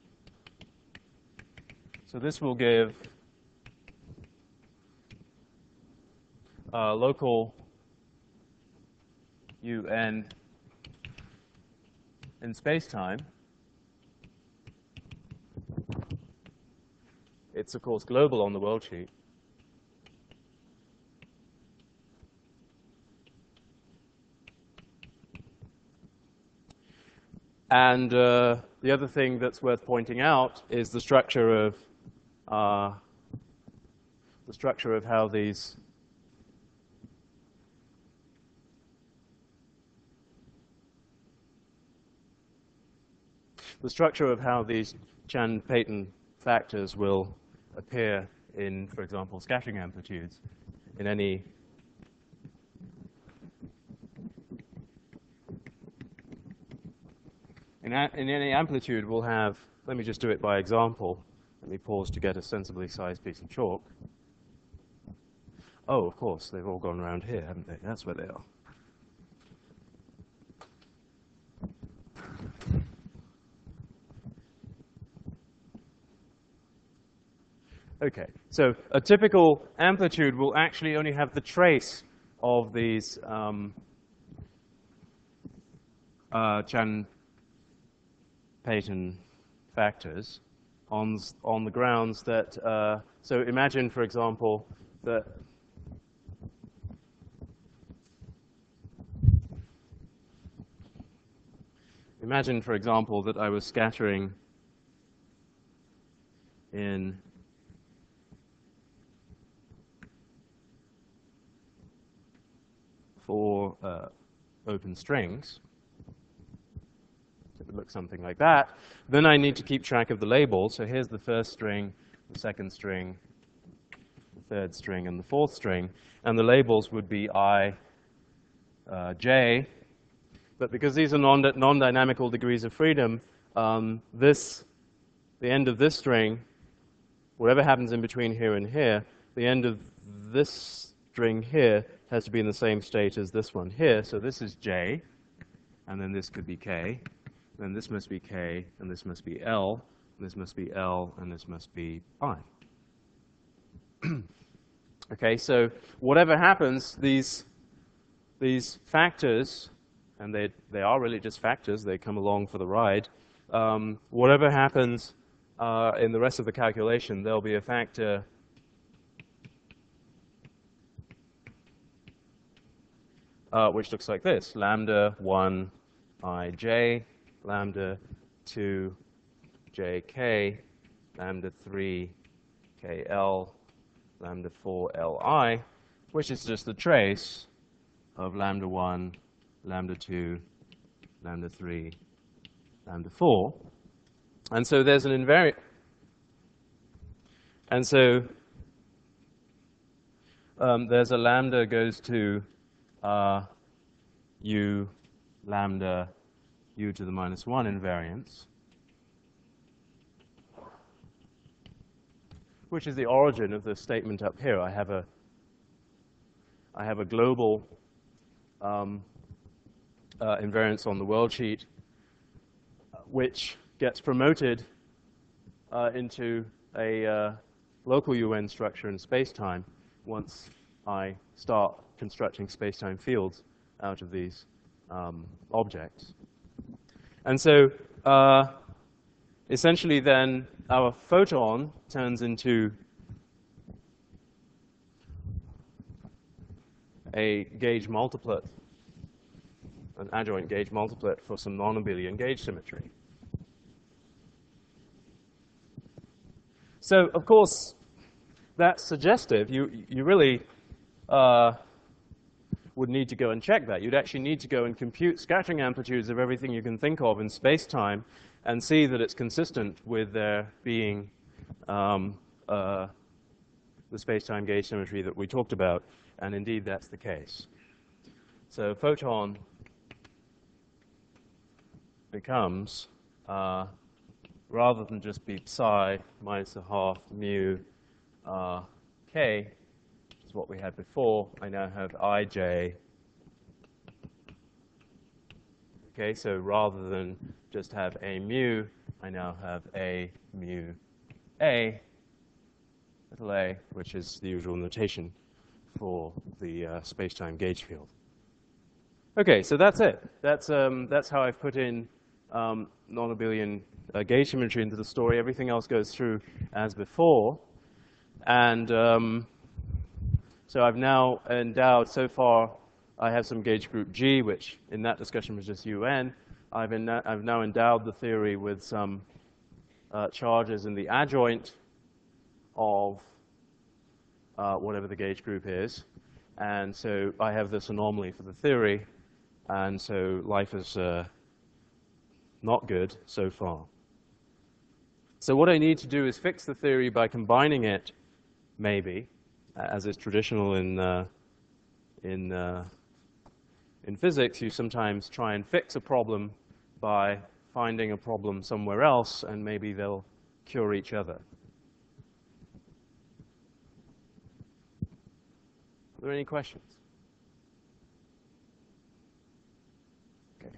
so this will give uh, local un in space-time, it's of course global on the world sheet. And uh, the other thing that's worth pointing out is the structure of uh, the structure of how these the structure of how these Chan-Payton factors will appear in, for example, scattering amplitudes in any In, a, in any amplitude, we'll have, let me just do it by example. Let me pause to get a sensibly sized piece of chalk. Oh, of course, they've all gone around here, haven't they? That's where they are. Okay, so a typical amplitude will actually only have the trace of these um, uh, Chan Payton factors on, on the grounds that, uh, so imagine, for example, that imagine, for example, that I was scattering in four uh, open strings. It would look something like that. Then I need to keep track of the labels. So here's the first string, the second string, the third string, and the fourth string. And the labels would be I, uh, J. But because these are non non-dynamical degrees of freedom, um, this, the end of this string, whatever happens in between here and here, the end of this string here has to be in the same state as this one here. So this is J, and then this could be K. Then this must be K, and this must be L, and this must be L, and this must be I. Okay, so whatever happens, these, these factors, and they, they are really just factors, they come along for the ride, um, whatever happens uh, in the rest of the calculation, there'll be a factor uh, which looks like this, lambda one ij, lambda two j k, lambda three k l, lambda four l I, which is just a trace of lambda one, lambda two, lambda three, lambda four. And so there's an invariant. And so um, there's a lambda goes to uh, u lambda u to the minus one invariance, which is the origin of the statement up here. I have a, I have a global um, uh, invariance on the world sheet, which gets promoted uh, into a uh, local U N structure in space-time once I start constructing space-time fields out of these um, objects. And so uh, essentially then our photon turns into a gauge multiplet, an adjoint gauge multiplet for some non-abelian gauge symmetry. So of course that's suggestive. You, you really uh, would need to go and check that. You'd actually need to go and compute scattering amplitudes of everything you can think of in space-time and see that it's consistent with there being um, uh, the space-time gauge symmetry that we talked about, and indeed that's the case. So photon becomes, uh, rather than just be psi minus a half mu uh, k, is what we had before, I now have ij. Okay, so rather than just have a mu, I now have a mu a, little a, which is the usual notation for the uh, space-time gauge field. Okay, so that's it. That's, um, that's how I've put in um, non-abelian uh, gauge symmetry into the story. Everything else goes through as before. And um, so I've now endowed, so far, I have some gauge group G, which in that discussion was just U N. I've, in, I've now endowed the theory with some uh, charges in the adjoint of uh, whatever the gauge group is. And so I have this anomaly for the theory. And so life is uh, not good so far. So what I need to do is fix the theory by combining it, maybe, as is traditional in uh, in uh, in physics. You sometimes try and fix a problem by finding a problem somewhere else, and maybe they'll cure each other. Are there any questions? Okay.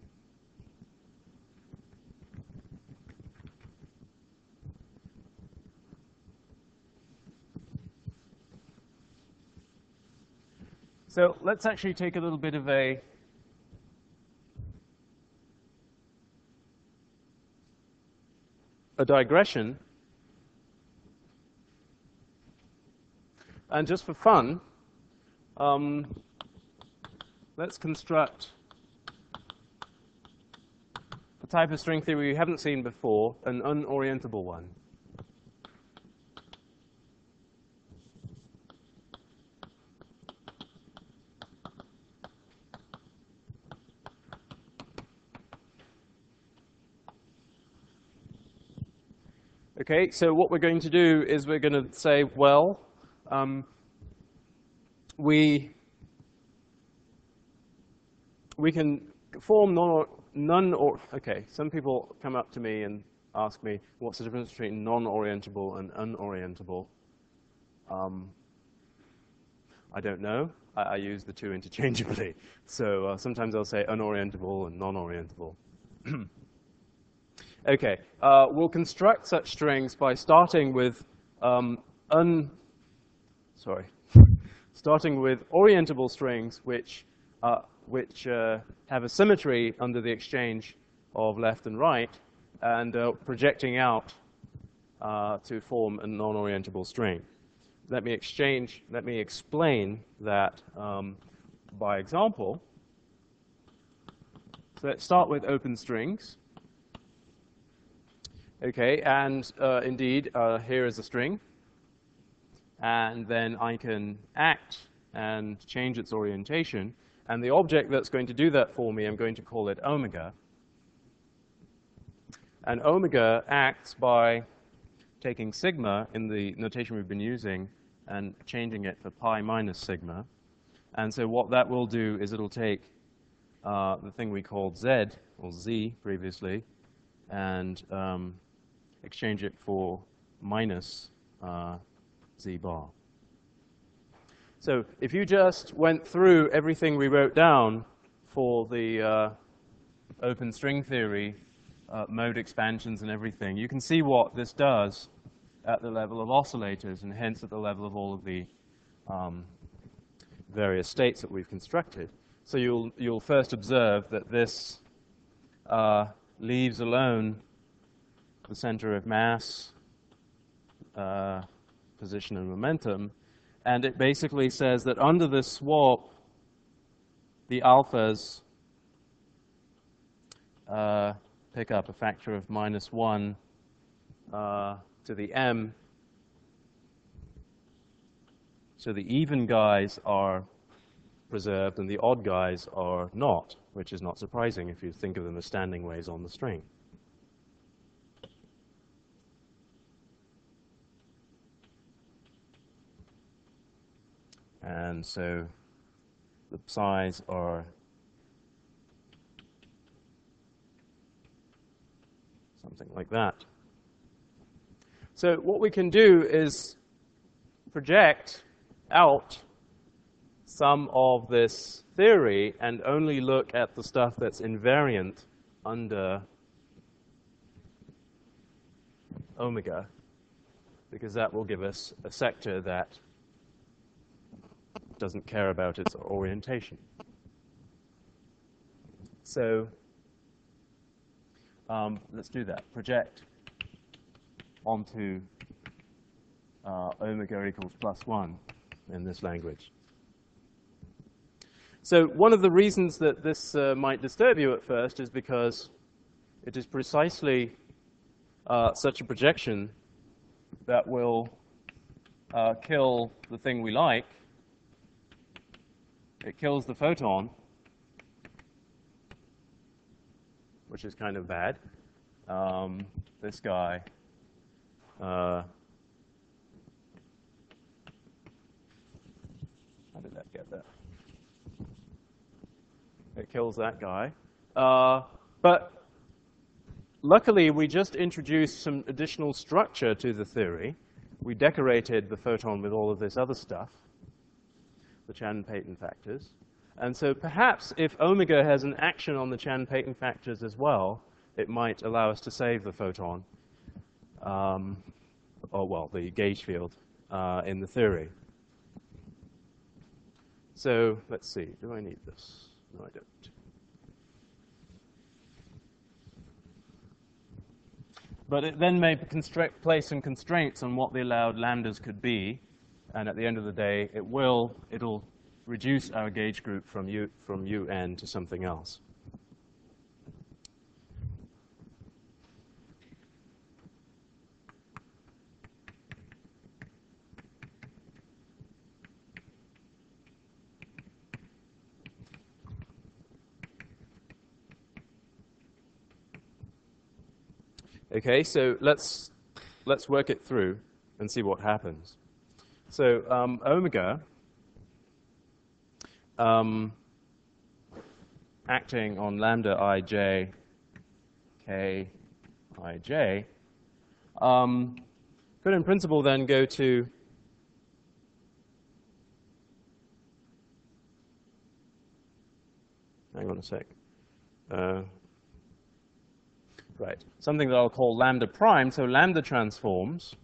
So let's actually take a little bit of a a digression. And just for fun, um, let's construct a type of string theory we haven't seen before, an unorientable one. Okay, so what we're going to do is we're going to say, well, um, we we can form non none or okay. Some people come up to me and ask me, what's the difference between non-orientable and unorientable? Um, I don't know. I, I use the two interchangeably. So uh, sometimes I'll say unorientable and non-orientable. Okay, uh, we'll construct such strings by starting with um, un, sorry, starting with orientable strings which uh, which uh, have a symmetry under the exchange of left and right, and uh, projecting out uh, to form a non-orientable string. Let me exchange. Let me explain that um, by example. So let's start with open strings. Okay, and uh, indeed, uh, here is a string. And then I can act and change its orientation. And the object that's going to do that for me, I'm going to call it omega. And omega acts by taking sigma in the notation we've been using and changing it for pi minus sigma. And so what that will do is it'll take uh, the thing we called z, or z previously, and um, exchange it for minus uh, z bar. So if you just went through everything we wrote down for the uh, open string theory, uh, mode expansions and everything, you can see what this does at the level of oscillators, and hence at the level of all of the um, various states that we've constructed. So you'll, you'll first observe that this uh, leaves alone the center of mass, uh, position, and momentum. And it basically says that under this swap, the alphas uh, pick up a factor of minus one uh, to the m. So the even guys are preserved and the odd guys are not, which is not surprising if you think of them as standing waves on the string. And so the psi's are something like that. So what we can do is project out some of this theory and only look at the stuff that's invariant under omega, because that will give us a sector that doesn't care about its orientation. So um, let's do that. Project onto uh, omega equals plus one in this language. So one of the reasons that this uh, might disturb you at first is because it is precisely uh, such a projection that will uh, kill the thing we like. It kills the photon, which is kind of bad. Um, this guy, uh, how did that get there? It kills that guy. Uh, but luckily, we just introduced some additional structure to the theory. We decorated the photon with all of this other stuff, the Channon-Payton factors. And so perhaps if omega has an action on the Channon-Payton factors as well, it might allow us to save the photon, um, or well, the gauge field uh, in the theory. So let's see, do I need this? No, I don't. But it then may constrict, place some constraints on what the allowed lambdas could be, and at the end of the day, it will, it'll reduce our gauge group from U, from U N to something else. Okay, so let's let's work it through and see what happens. So um, omega um, acting on lambda ij k ij um, could in principle then go to hang on a sec. Uh, Right, something that I'll call lambda prime, so lambda transforms.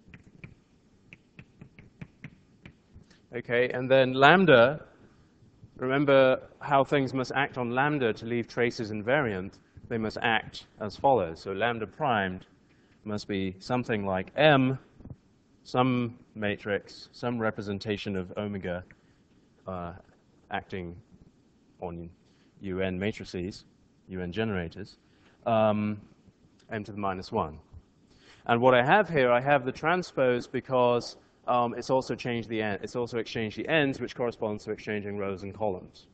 Okay, and then lambda, remember how things must act on lambda to leave traces invariant. They must act as follows. So lambda primed must be something like M, some matrix, some representation of omega uh, acting on U N matrices, U N generators. Um, m to the minus one. And what I have here, I have the transpose because um, it's also changed the n, it's also exchanged the n's, which corresponds to exchanging rows and columns.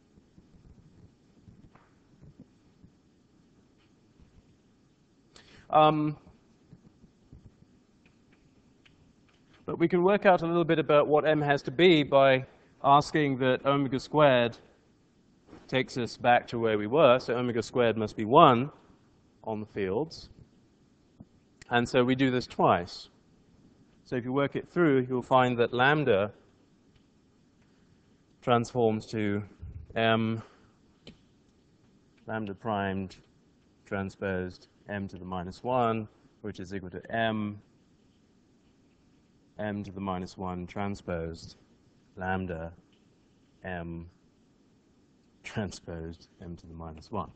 Um, but we can work out a little bit about what m has to be by asking that omega squared takes us back to where we were. So omega squared must be one on the fields. And so we do this twice. So if you work it through, you'll find that lambda transforms to m, lambda primed transposed m to the minus one, which is equal to m, m to the minus one transposed lambda m transposed m to the minus one.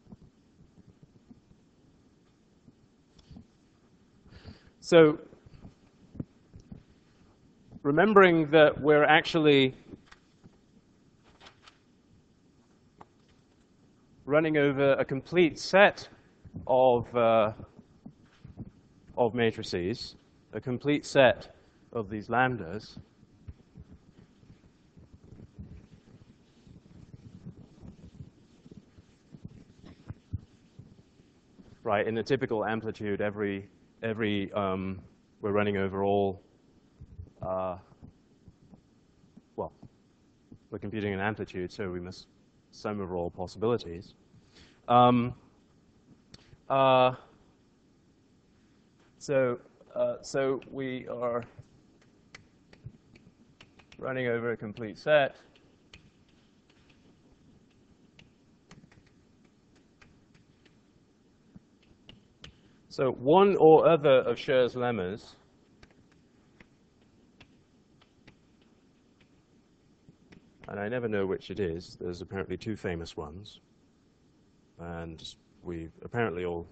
So remembering that we're actually running over a complete set of, uh, of matrices, a complete set of these lambdas, right, in a typical amplitude, every Every, um, we're running over all, uh, well, we're computing an amplitude, so we must sum over all possibilities. Um, uh, so, uh, so we are running over a complete set. So one or other of Scher's lemmas and I never know which it is. There's apparently two famous ones. and we apparently all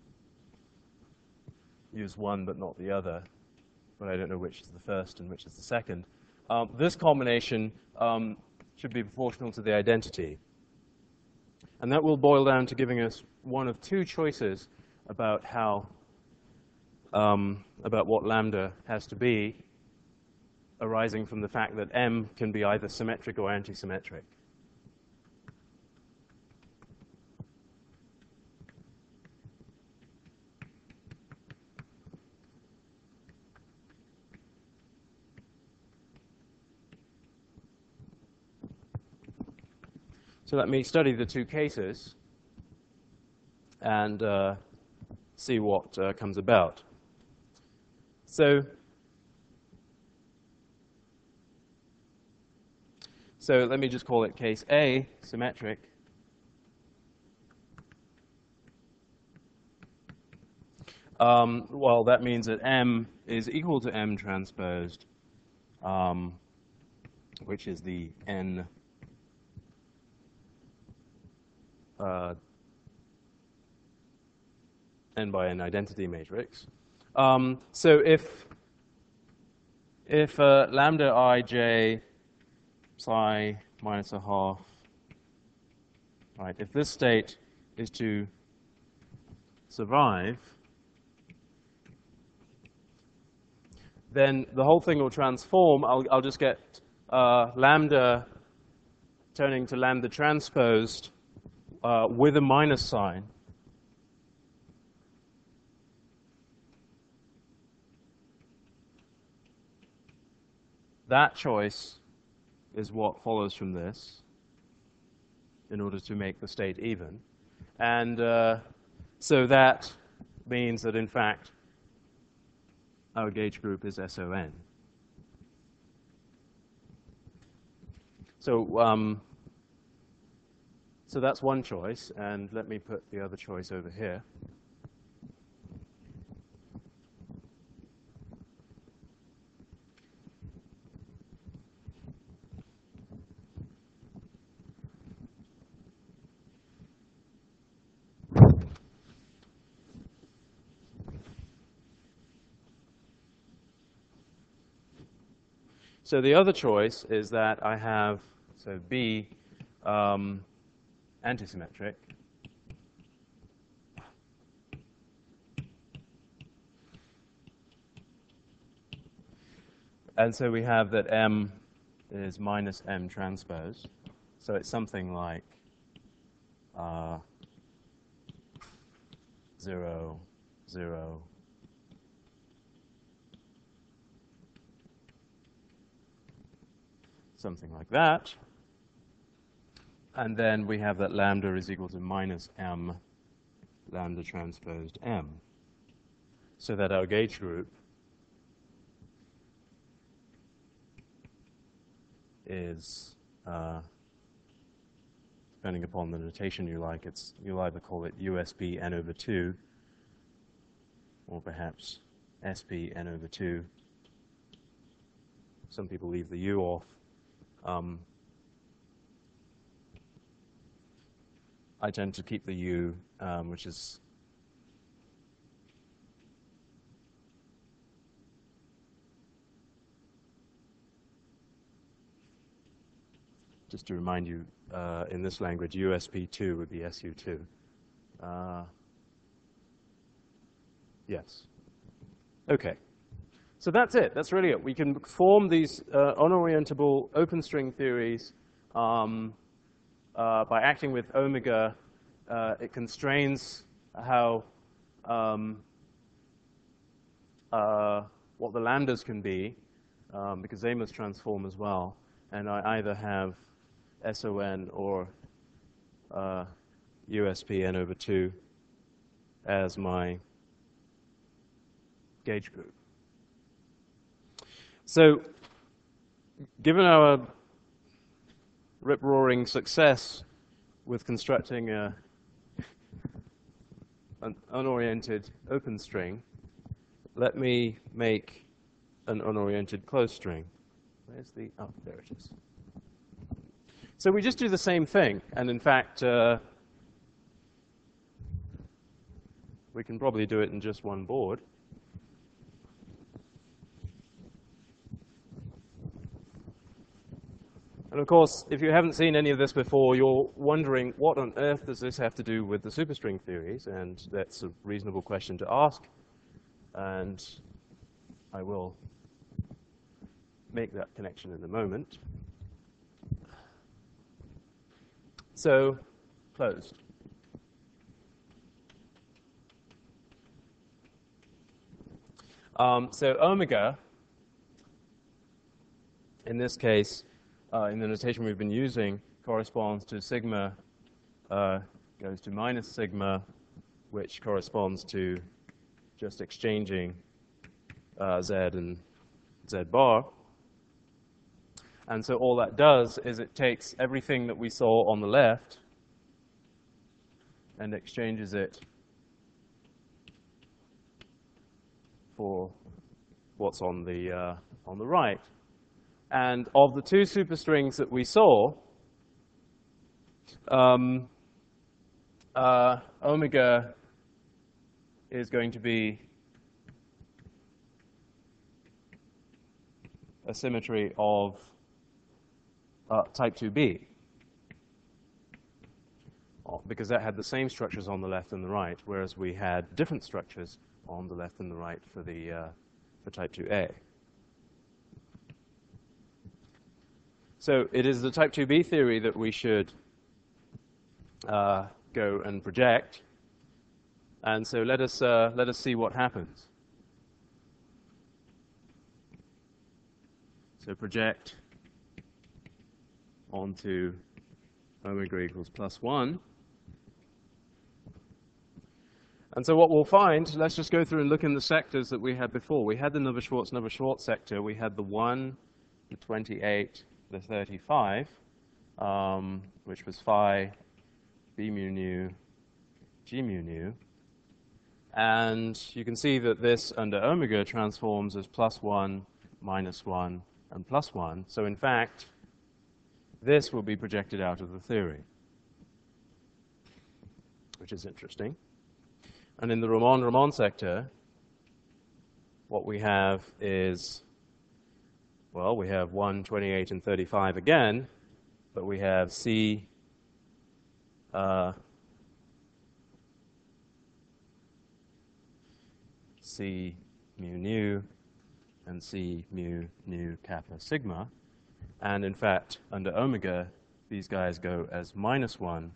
use one but not the other, but I don't know which is the first and which is the second. Um, this combination um, should be proportional to the identity. And that will boil down to giving us one of two choices about how, um, about what lambda has to be, arising from the fact that M can be either symmetric or antisymmetric. So let me study the two cases and uh, see what uh, comes about. So, so let me just call it case A, symmetric. Um, well, that means that M is equal to M transposed, um, which is the N uh, N by N identity matrix. Um, so if if uh, lambda ij psi minus a half, right? If this state is to survive, then the whole thing will transform. I'll, I'll just get uh, lambda turning to lambda transposed uh, with a minus sign. That choice is what follows from this in order to make the state even. And uh, so that means that, in fact, our gauge group is S O N. So, um, so that's one choice, and let me put the other choice over here. So the other choice is that I have, so B, um, antisymmetric. And so we have that M is minus M transpose. So it's something like uh, zero, zero, something like that. And then we have that lambda is equal to minus M lambda transposed M. So that our gauge group is, uh, depending upon the notation you like, it's, you'll either call it U S B n over two, or perhaps S P n over two. Some people leave the U off. Um, I tend to keep the U, um, which is just to remind you, uh, in this language, U S P two would be S U two. Uh, yes. Okay. So that's it. That's really it. We can form these uh, unorientable open string theories um, uh, by acting with omega. Uh, it constrains how um, uh, what the lambdas can be, um, because they must transform as well. And I either have S O N or uh, U S P n over two as my gauge group. So, given our rip-roaring success with constructing a, an unoriented open string, let me make an unoriented closed string. Where's the, oh, there it is. So we just do the same thing, and in fact, uh, We can probably do it in just one board. And of course, if you haven't seen any of this before, you're wondering, what on earth does this have to do with the superstring theories? And that's a reasonable question to ask. And I will make that connection in a moment. So, closed. Um, so omega, in this case, uh, in the notation we've been using, corresponds to sigma uh, goes to minus sigma, which corresponds to just exchanging uh, z and z bar. And so all that does is it takes everything that we saw on the left and exchanges it for what's on the uh, on the right. And of the two superstrings that we saw, um, uh, omega is going to be a symmetry of uh, type two B, because that had the same structures on the left and the right, whereas we had different structures on the left and the right for the uh, for type two A. So it is the type two B theory that we should uh, go and project. And so let us uh, let us see what happens. So project onto omega equals plus one. And so what we'll find, let's just go through and look in the sectors that we had before. We had the Navier-Schwarz, Navier-Schwarz sector. We had the one, the twenty-eight, the thirty-five, um, which was phi, b mu nu, g mu nu. And you can see that this under omega transforms as plus one, minus one, and plus one. So in fact, this will be projected out of the theory, which is interesting. And in the Ramond-Ramond sector, what we have is, well, we have one, twenty-eight, and thirty-five again, but we have C uh, C mu nu and C mu nu kappa sigma. And in fact, under omega, these guys go as minus one,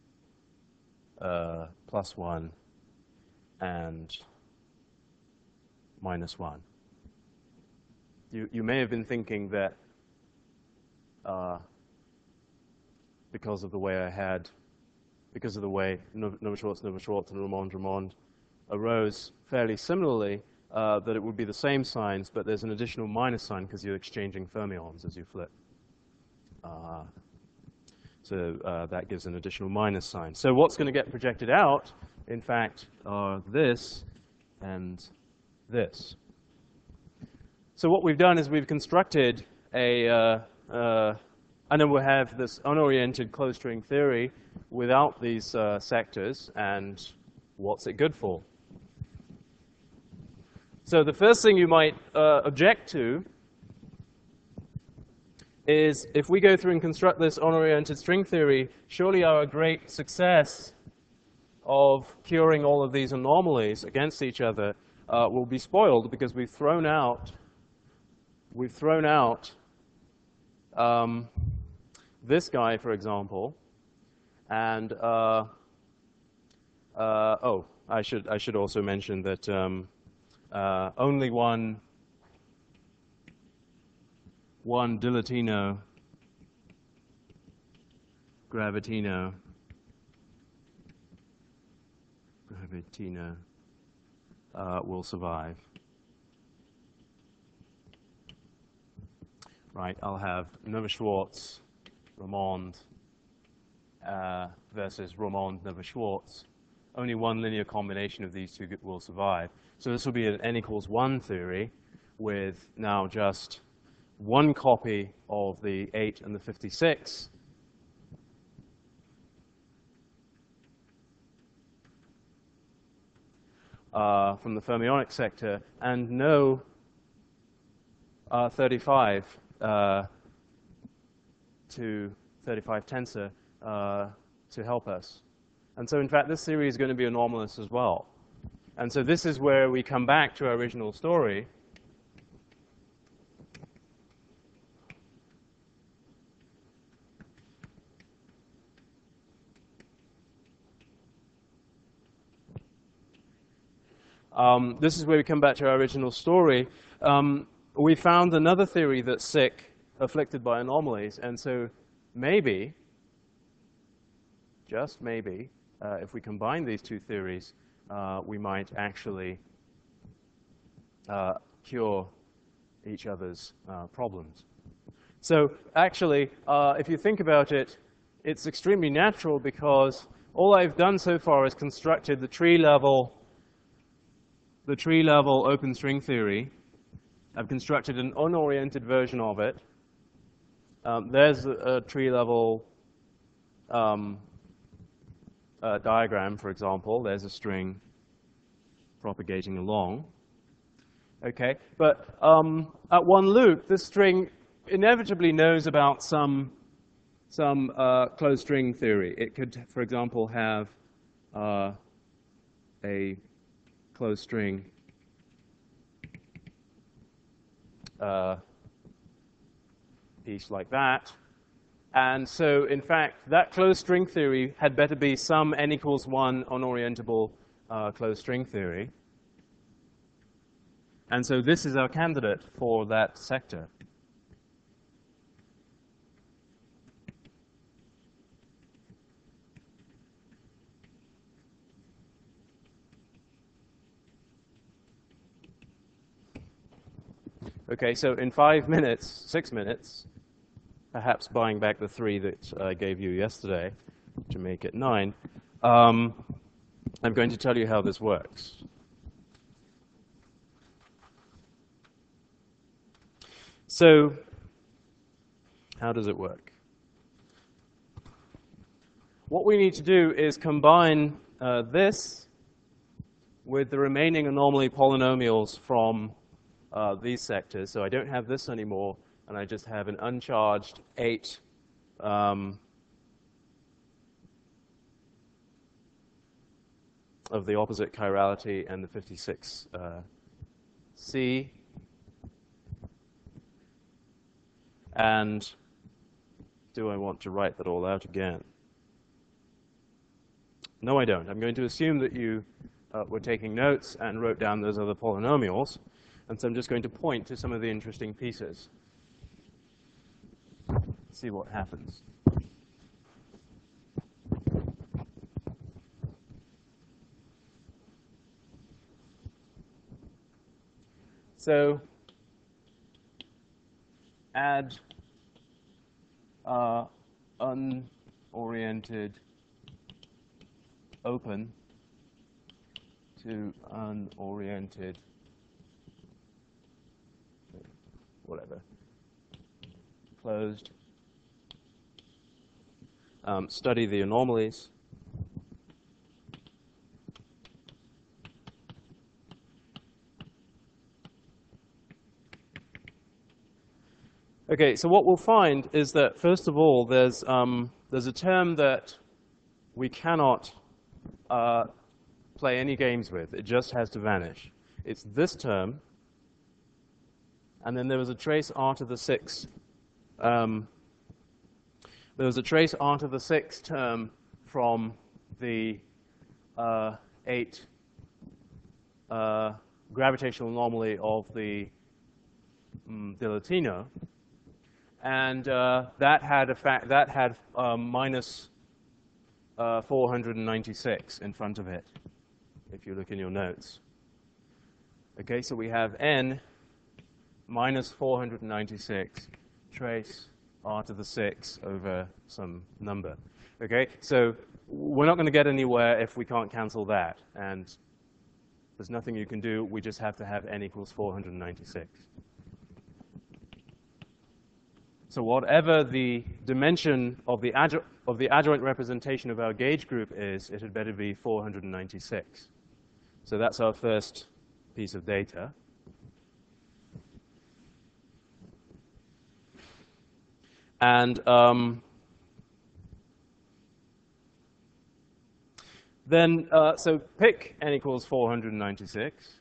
uh, plus one, and minus one. You, you may have been thinking that uh, because of the way I had, because of the way Navier-Schwarz, Navier-Schwarz, and Ramond-Ramond arose fairly similarly, uh, that it would be the same signs, but there's an additional minus sign because you're exchanging fermions as you flip. Uh, so uh, that gives an additional minus sign. So what's going to get projected out, in fact, are this and this. So what we've done is we've constructed a, uh, uh, and then we'll have this unoriented closed string theory without these uh, sectors, and what's it good for? So the first thing you might uh, object to is if we go through and construct this unoriented string theory, surely our great success of curing all of these anomalies against each other uh, will be spoiled because we've thrown out, we've thrown out um, this guy, for example, and uh, uh, oh, I should I should also mention that um, uh, only one one dilatino gravitino gravitino uh, will survive. Right, I'll have Navier-Schwarz, Ramond uh, versus Ramond, Navier-Schwarz. Only one linear combination of these two will survive. So this will be an n equals one theory with now just one copy of the eight and the fifty-six. uh, from the fermionic sector, and no uh, thirty-five uh, to thirty-five tensor uh, to help us. And so, in fact, this theory is going to be anomalous as well. And so this is where we come back to our original story. Um, this is where we come back to our original story. Um, we found another theory that's sick, afflicted by anomalies, and so maybe, just maybe, uh, if we combine these two theories, uh, we might actually uh, cure each other's uh, problems. So actually, uh, if you think about it, it's extremely natural because all I've done so far is constructed the tree level the tree level open string theory. I've constructed an unoriented version of it. Um, there's a, a tree level um, uh, diagram, for example. There's a string propagating along. Okay, but um, at one loop, this string inevitably knows about some some uh, closed string theory. It could, for example, have uh, a closed string uh, piece like that. And so, in fact, that closed string theory had better be some n equals one unorientable uh, closed string theory. And so this is our candidate for that sector. Okay, so in five minutes, six minutes, perhaps buying back the three that I gave you yesterday to make it nine, um, I'm going to tell you how this works. So how does it work? What we need to do is combine uh, this with the remaining anomaly polynomials from uh, these sectors. So I don't have this anymore, and I just have an uncharged eight um, of the opposite chirality and the fifty-six uh, C. And do I want to write that all out again? No, I don't. I'm going to assume that you uh, were taking notes and wrote down those other polynomials. And so I'm just going to point to some of the interesting pieces. See what happens. So add uh, unoriented open to unoriented whatever closed. Um, study the anomalies. Okay, so what we'll find is that, first of all, there's, um, there's a term that we cannot uh, play any games with. It just has to vanish. It's this term, and then there was a trace r to the six. Um, there was a trace r to the six term from the uh, eight uh, gravitational anomaly of the um, Dilatino. And uh, that had a fact that had um, minus uh, four hundred ninety-six in front of it, if you look in your notes. Okay, so we have n minus four hundred ninety-six trace r to the six over some number. Okay, so we're not going to get anywhere if we can't cancel that, and there's nothing you can do. We just have to have n equals four hundred ninety-six. So whatever the dimension of the, adjo of the adjoint representation of our gauge group is, it had better be four hundred ninety-six. So that's our first piece of data. And um, then, uh, so pick n equals four hundred ninety-six.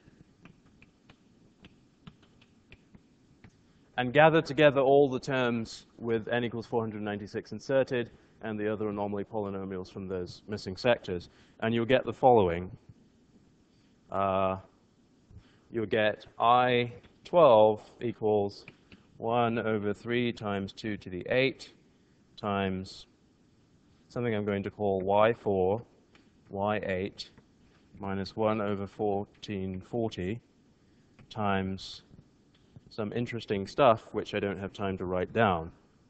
And gather together all the terms with n equals four hundred ninety-six inserted and the other anomaly polynomials from those missing sectors. And you'll get the following. Uh, you'll get I twelve equals one over three times two to the eight times something I'm going to call y four, y eight minus one over fourteen forty times some interesting stuff which I don't have time to write down.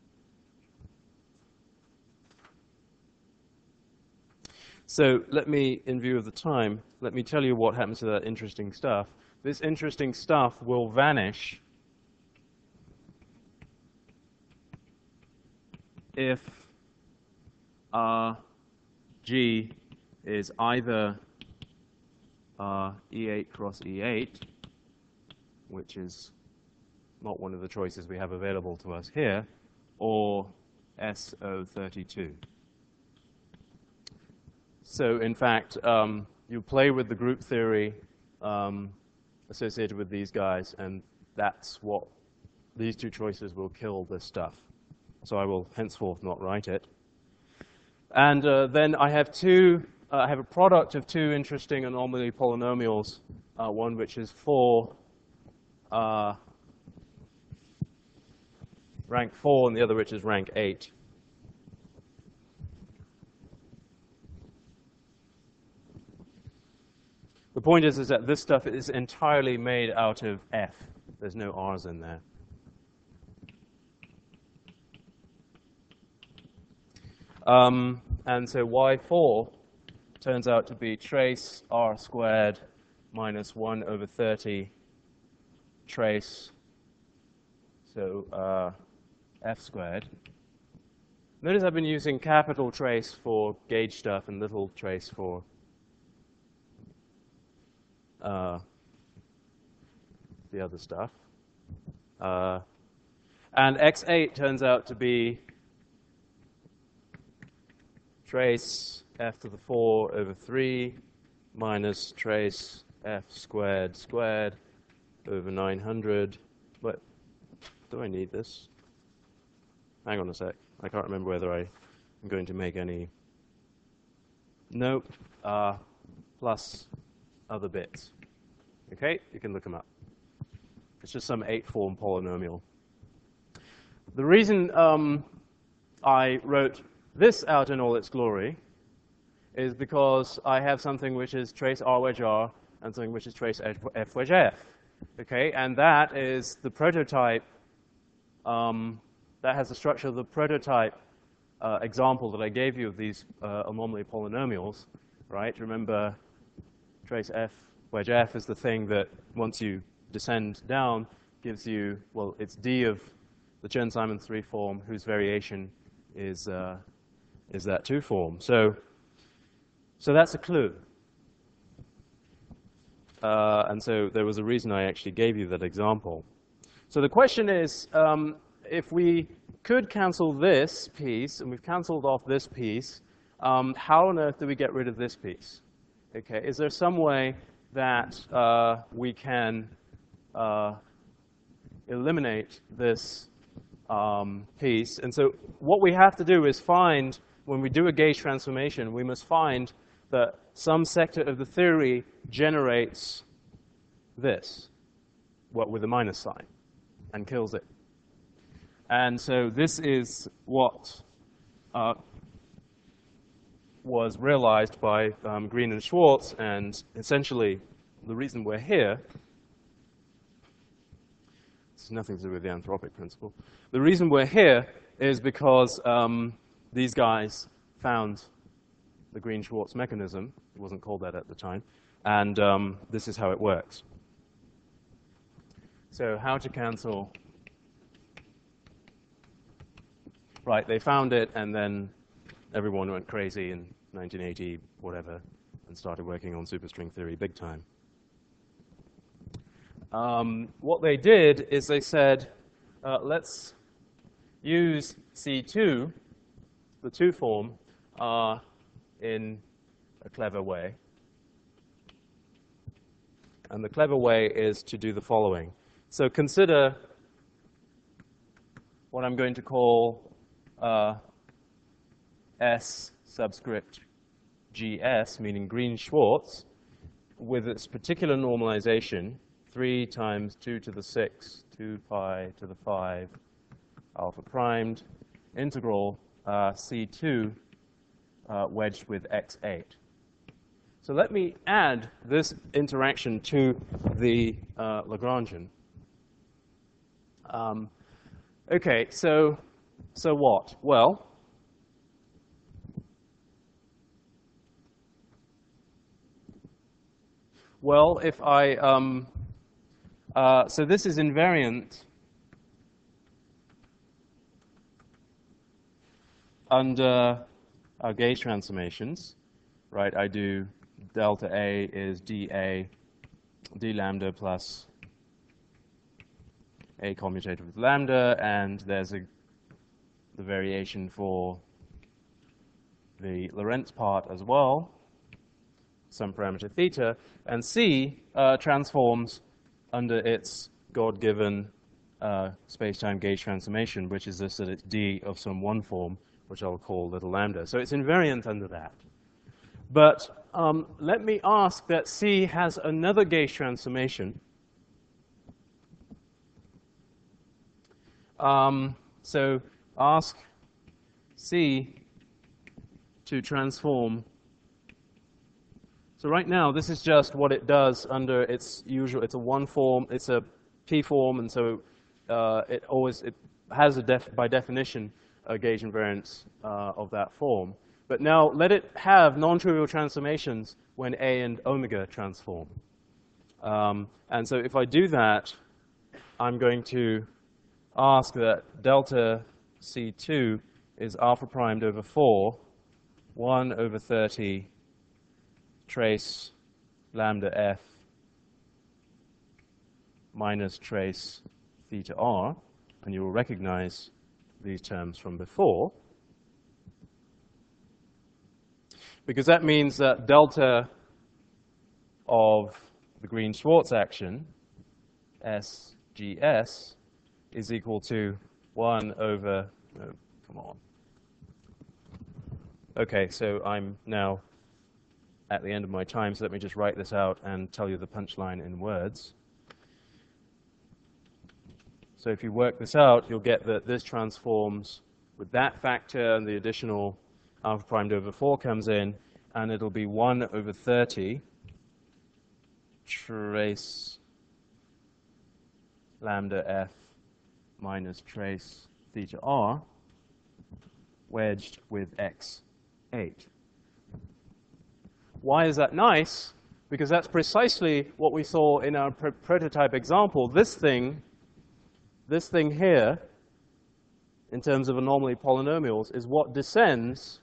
So let me, in view of the time, let me tell you what happens to that interesting stuff. This interesting stuff will vanish if uh, G is either uh, E eight cross E eight, which is not one of the choices we have available to us here, or S O thirty-two. So in fact, um, you play with the group theory um, associated with these guys, and that's what these two choices will kill this stuff. So I will henceforth not write it. And uh, then I have two, uh, I have a product of two interesting anomaly polynomials, uh, one which is four, uh, rank four, and the other which is rank eight. The point is, is that this stuff is entirely made out of F. There's no R's in there. Um, and so Y four turns out to be trace R squared minus one over thirty trace, so uh, F squared. Notice I've been using capital trace for gauge stuff and little trace for uh, the other stuff. Uh, and X eight turns out to be trace F to the four over three minus trace F squared squared over nine hundred. But do I need this? Hang on a sec. I can't remember whether I am going to make any. Nope. Uh, plus other bits. Okay, you can look them up. It's just some eight-form polynomial. The reason um, I wrote this out in all its glory is because I have something which is trace R wedge R and something which is trace F wedge F. Okay, and that is the prototype. Um, that has the structure of the prototype uh, example that I gave you of these uh, anomaly polynomials, right? Remember, trace F wedge F is the thing that once you descend down gives you, well, it's D of the Chern-Simons three form whose variation is uh, is that two form. So, so that's a clue. Uh, and so there was a reason I actually gave you that example. So the question is, um, if we could cancel this piece, and we've canceled off this piece, um, how on earth do we get rid of this piece? Okay, is there some way that uh, we can uh, eliminate this um, piece? And so what we have to do is find, when we do a gauge transformation, we must find that some sector of the theory generates this, what with a minus sign, and kills it. And so this is what uh, was realized by um, Green and Schwartz, and essentially the reason we're here, this has nothing to do with the anthropic principle. The reason we're here is because um, these guys found the Green-Schwartz mechanism. It wasn't called that at the time. And um, this is how it works. So how to cancel. Right, they found it, and then everyone went crazy in nineteen eighty, whatever, and started working on superstring theory big time. Um, what they did is they said, uh, let's use C two, the two form, uh, in a clever way. And the clever way is to do the following. So consider what I'm going to call uh, S subscript G S, meaning Green-Schwarz, with its particular normalization, three times two to the six, two pi to the five, alpha primed, integral uh, C two uh, wedged with x eight. So let me add this interaction to the uh, Lagrangian. Um, okay, so so what? Well, well, if I um, uh, so this is invariant under our gauge transformations, right? I do delta A is dA, d lambda plus A commutated with lambda, and there's a the variation for the Lorentz part as well, some parameter theta, and C uh, transforms under its God-given uh, space-time gauge transformation, which is this that it's D of some one form, which I'll call little lambda. So it's invariant under that. But um, let me ask that C has another gauge transformation. Um, so ask C to transform. So right now, this is just what it does under its usual. It's a one form. It's a P form, and so uh, it always it has a def, by definition a gauge invariance uh, of that form. But now let it have non-trivial transformations when A and omega transform. Um, and so if I do that, I'm going to ask that delta C two is alpha primed over four, one over thirty, trace lambda F minus trace theta R, and you will recognize these terms from before, because that means that delta of the Green-Schwarz action, S G S, is equal to one over, oh, come on. Okay, so I'm now at the end of my time, so let me just write this out and tell you the punchline in words. So if you work this out, you'll get that this transforms with that factor, and the additional alpha primed over four comes in, and it'll be one over thirty trace lambda F minus trace theta R wedged with x eight. Why is that nice? Because that's precisely what we saw in our pr prototype example. This thing, this thing here, in terms of anomaly polynomials, is what descends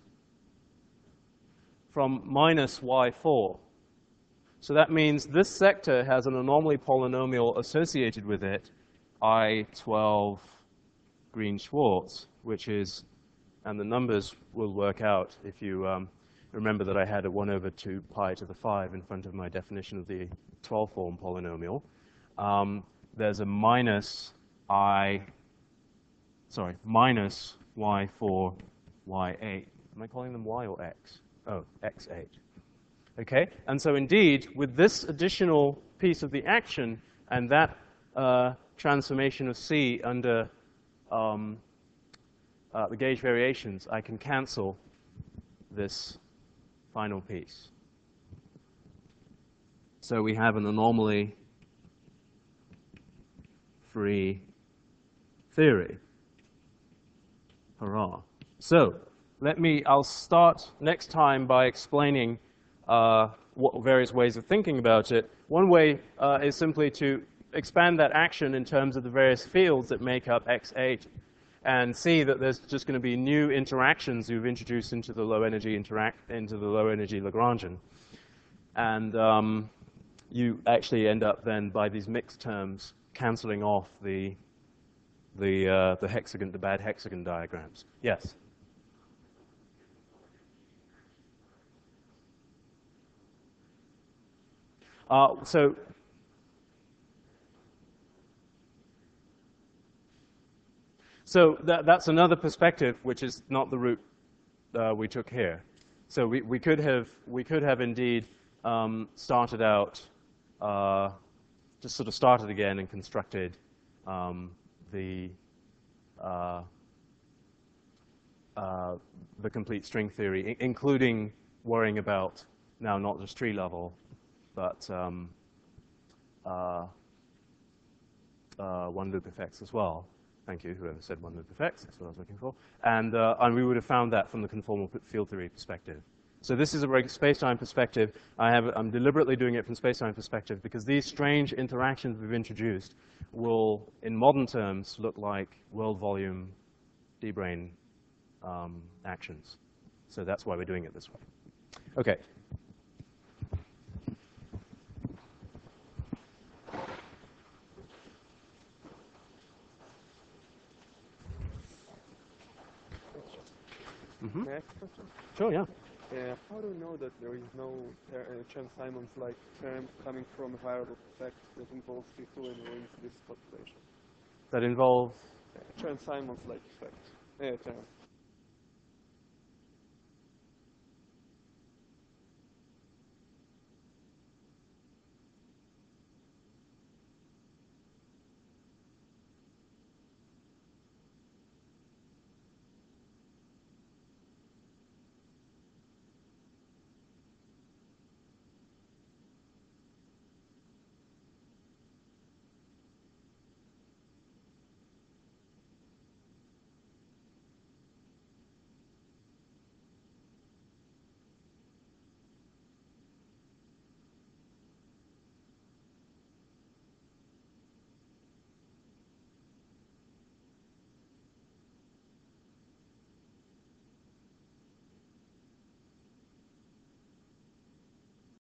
from minus y four. So that means this sector has an anomaly polynomial associated with it, I twelve Green-Schwarz, which is, and the numbers will work out if you um, remember that I had a one over two pi to the five in front of my definition of the twelve form polynomial. Um, there's a minus I, sorry, minus y four, y eight. Am I calling them y or x? Oh, x eight. Okay, and so indeed, with this additional piece of the action and that uh, transformation of C under um, uh, the gauge variations, I can cancel this final piece. So we have an anomaly-free theory. Hurrah. So let me, I'll start next time by explaining uh, what various ways of thinking about it. One way uh, is simply to expand that action in terms of the various fields that make up x eight and see that there's just going to be new interactions you've introduced into the low energy interact into the low energy Lagrangian. and um, you actually end up then by these mixed terms canceling off the the uh, the hexagon, the bad hexagon diagrams. Yes. Uh, so. So that, that's another perspective, which is not the route uh, we took here. So we, we could have we could have indeed um, started out, uh, just sort of started again and constructed um, the uh, uh, the complete string theory, I including worrying about now not just tree level, but um, uh, uh, one loop effects as well. Thank you, whoever said one loop effects, that's what I was looking for. And, uh, and we would have found that from the conformal field theory perspective. So this is a space-time perspective. I have, I'm deliberately doing it from space-time perspective because these strange interactions we've introduced will, in modern terms, look like world volume D-brane um, actions. So that's why we're doing it this way. Okay. Mm-hmm. May I ask a question? Sure, yeah. Uh, how do we know that there is no uh, Chern-Simons-like term coming from a variable effect that involves T two and ruins this calculation? That involves? Uh, Chern-Simons-like effect. Uh, term.